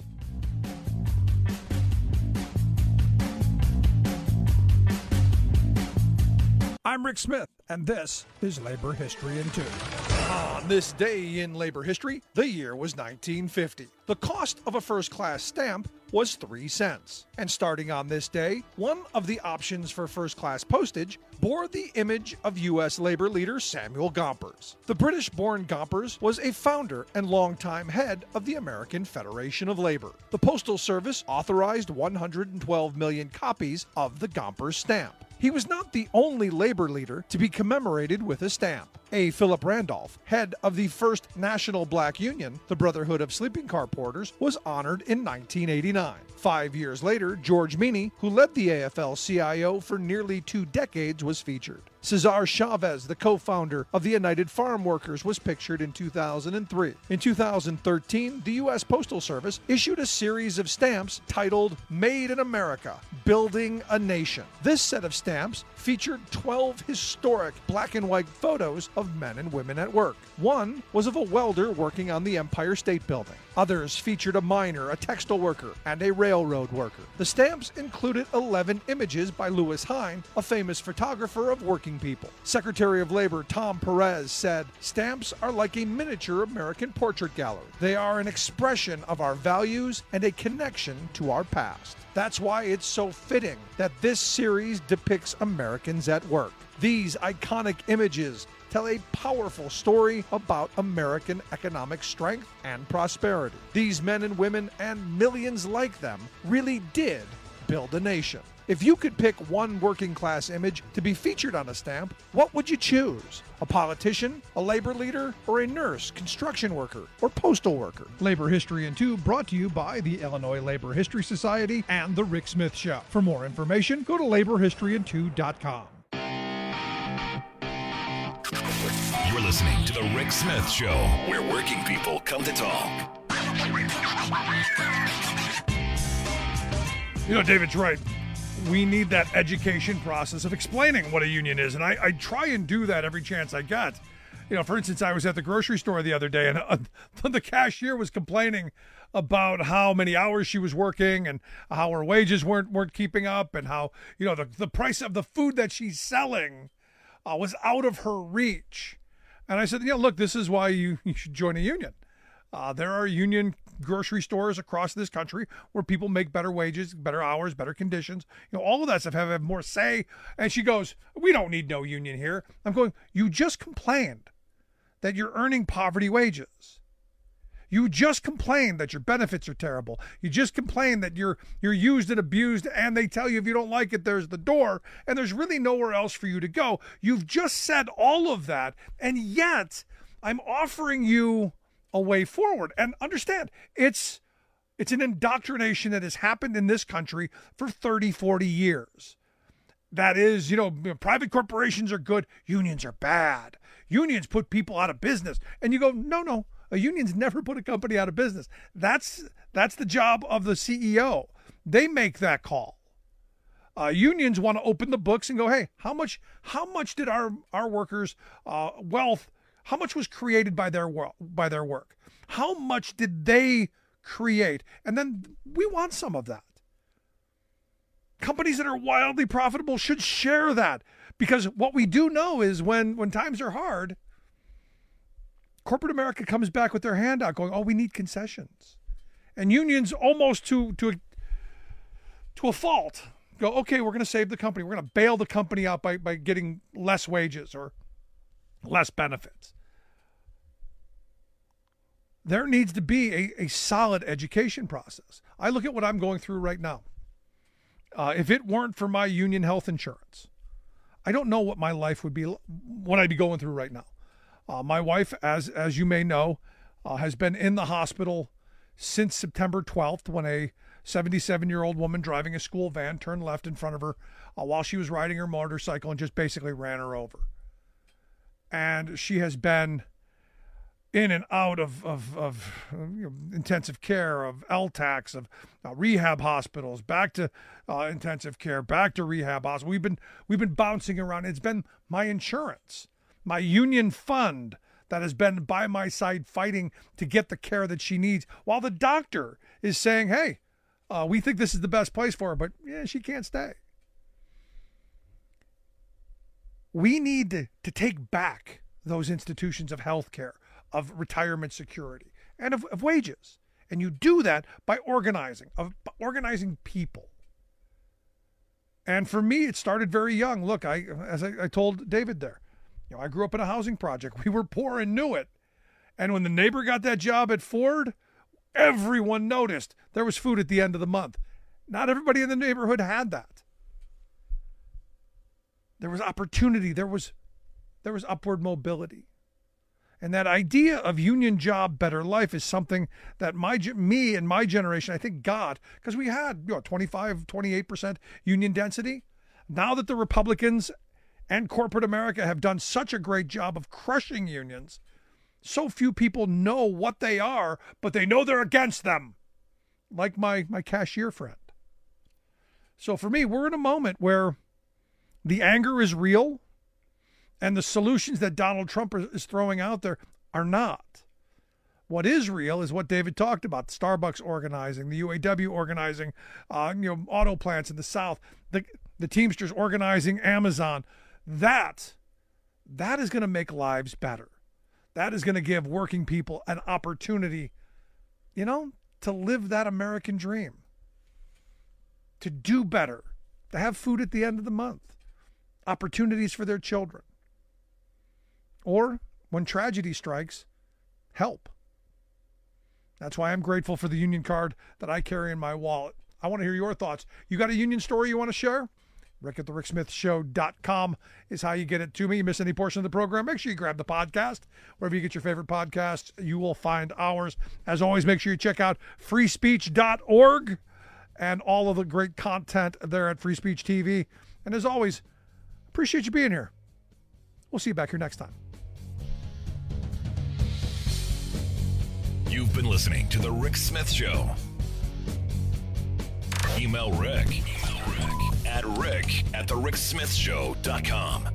Speaker 10: I'm Rick Smith, and this is Labor History in Two. On this day in labor history, the year was nineteen fifty. The cost of a first-class stamp was three cents. And starting on this day, one of the options for first-class postage bore the image of U S labor leader Samuel Gompers. The British-born Gompers was a founder and longtime head of the American Federation of Labor. The Postal Service authorized one hundred twelve million copies of the Gompers stamp. He was not the only labor leader to be commemorated with a stamp. A. Philip Randolph, head of the first national black union, the Brotherhood of Sleeping Car Porters, was honored in nineteen eighty-nine. Five years later, George Meany, who led the A F L C I O for nearly two decades, was featured. Cesar Chavez, the co-founder of the United Farm Workers, was pictured in two thousand three. In two thousand thirteen, the U S Postal Service issued a series of stamps titled Made in America, Building a Nation. This set of stamps featured twelve historic black and white photos of men and women at work. One was of a welder working on the Empire State Building. Others featured a miner, a textile worker, and a railroad worker. The stamps included eleven images by Louis Hine, a famous photographer of working people. Secretary of Labor Tom Perez said, "Stamps are like a miniature American portrait gallery. They are an expression of our values and a connection to our past. That's why it's so fitting that this series depicts Americans at work. These iconic images tell a powerful story about American economic strength and prosperity. These men and women and millions like them really did build a nation." If you could pick one working class image to be featured on a stamp, what would you choose? A politician, a labor leader, or a nurse, construction worker, or postal worker? Labor History in two brought to you by the Illinois Labor History Society and The Rick Smith Show. For more information, go to labor history in two dot com.
Speaker 9: You're listening to The Rick Smith Show, where working people come to talk.
Speaker 10: You know, David's right. We need that education process of explaining what a union is. And I, I try and do that every chance I get. You know, for instance, I was at the grocery store the other day and uh, the cashier was complaining about how many hours she was working and how her wages weren't weren't keeping up and how, you know, the, the price of the food that she's selling uh, was out of her reach. And I said, you know, look, this is why you, you should join a union. Uh, there are union grocery stores across this country where people make better wages, better hours, better conditions. You know, all of that stuff have, have more say. And she goes, we don't need no union here. I'm going, you just complained that you're earning poverty wages. You just complained that your benefits are terrible. You just complained that you're you're used and abused, and they tell you if you don't like it, there's the door, and there's really nowhere else for you to go. You've just said all of that, and yet I'm offering you a way forward. And understand, it's it's an indoctrination that has happened in this country for thirty, forty years. That is, you know, private corporations are good, unions are bad. Unions put people out of business. And you go, no, no, a union's never put a company out of business. That's that's the job of the C E O. They make that call. Uh, unions want to open the books and go, hey, how much how much did our our workers' uh, wealth, how much was created by their work, by their work? How much did they create? And then we want some of that. Companies that are wildly profitable should share that, because what we do know is when, when times are hard, corporate America comes back with their hand out going, oh, we need concessions. And unions almost to, to, to a fault go, okay, we're going to save the company. We're going to bail the company out by, by getting less wages or less benefits. There needs to be a, a solid education process. I look at what I'm going through right now. Uh, if it weren't for my union health insurance, I don't know what my life would be, what I'd be going through right now. Uh, my wife, as as you may know, uh, has been in the hospital since September twelfth when a seventy-seven-year-old woman driving a school van turned left in front of her uh, while she was riding her motorcycle and just basically ran her over. And she has been in and out of, of, of you know, intensive care, of L TACs, of uh, rehab hospitals, back to uh, intensive care, back to rehab hospitals. We've been, we've been bouncing around. It's been my insurance, my union fund that has been by my side fighting to get the care that she needs, while the doctor is saying, hey, uh, we think this is the best place for her, but yeah, she can't stay. We need to, to take back those institutions of healthcare, of retirement security, and of, of wages. And you do that by organizing, of by organizing people. And for me, it started very young. Look, I as I, I told David there, you know, I grew up in a housing project. We were poor and knew it. And when the neighbor got that job at Ford, everyone noticed there was food at the end of the month. Not everybody in the neighborhood had that. There was opportunity. There was, there was upward mobility. And that idea of union job, better life is something that my me and my generation, I think God, because we had, you know, twenty-five, twenty-eight percent union density. Now that the Republicans and corporate America have done such a great job of crushing unions, so few people know what they are, but they know they're against them, like my, my cashier friend. So for me, we're in a moment where the anger is real, and the solutions that Donald Trump is throwing out there are not. What is real is what David talked about: Starbucks organizing, the U A W organizing, uh, you know, auto plants in the South, the the Teamsters organizing Amazon. That, that is going to make lives better. That is going to give working people an opportunity, you know, to live that American dream, to do better, to have food at the end of the month, opportunities for their children. Or, when tragedy strikes, help. That's why I'm grateful for the union card that I carry in my wallet. I want to hear your thoughts. You got a union story you want to share? Rick at the rick smith show dot com is how you get it to me. You miss any portion of the program, make sure you grab the podcast. Wherever you get your favorite podcasts, you will find ours. As always, make sure you check out free speech dot org and all of the great content there at Free Speech T V. And as always, appreciate you being here. We'll see you back here next time.
Speaker 9: You've been listening to The Rick Smith Show. Email Rick, Email Rick at rick at the rick smith show dot com.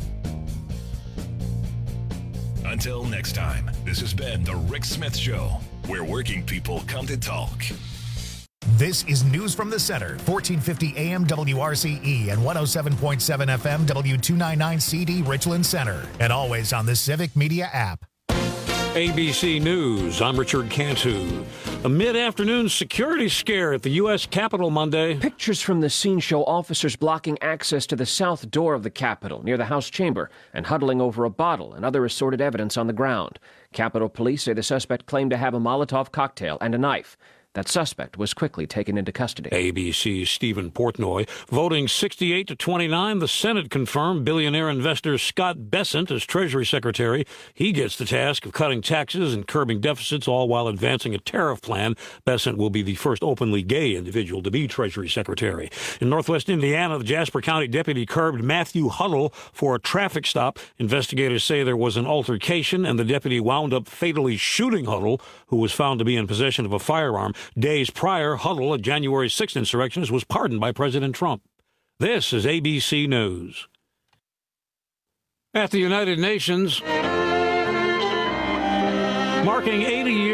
Speaker 9: Until next time, this has been The Rick Smith Show, where working people come to talk.
Speaker 1: This is News from the Center, fourteen fifty A M W R C E and one oh seven point seven F M W two ninety-nine C D Richland Center, and always on the Civic Media app.
Speaker 2: A B C News, I'm Richard Cantu. A mid-afternoon security scare at the U S Capitol Monday.
Speaker 17: Pictures from the scene show officers blocking access to the south door of the Capitol near the House chamber and huddling over a bottle and other assorted evidence on the ground. Capitol Police say the suspect claimed to have a Molotov cocktail and a knife. That suspect was quickly taken into custody.
Speaker 2: A B C's Stephen Portnoy. Voting sixty-eight to twenty-nine, the Senate confirmed billionaire investor Scott Bessent as Treasury Secretary. He gets the task of cutting taxes and curbing deficits, all while advancing a tariff plan. Bessent will be the first openly gay individual to be Treasury Secretary. In northwest Indiana, the Jasper County deputy curbed Matthew Huddle for a traffic stop. Investigators say there was an altercation, and the deputy wound up fatally shooting Huddle, who was found to be in possession of a firearm. Days prior, Huddle, a January sixth insurrectionist, was pardoned by President Trump. This is A B C News. At the United Nations, marking eighty years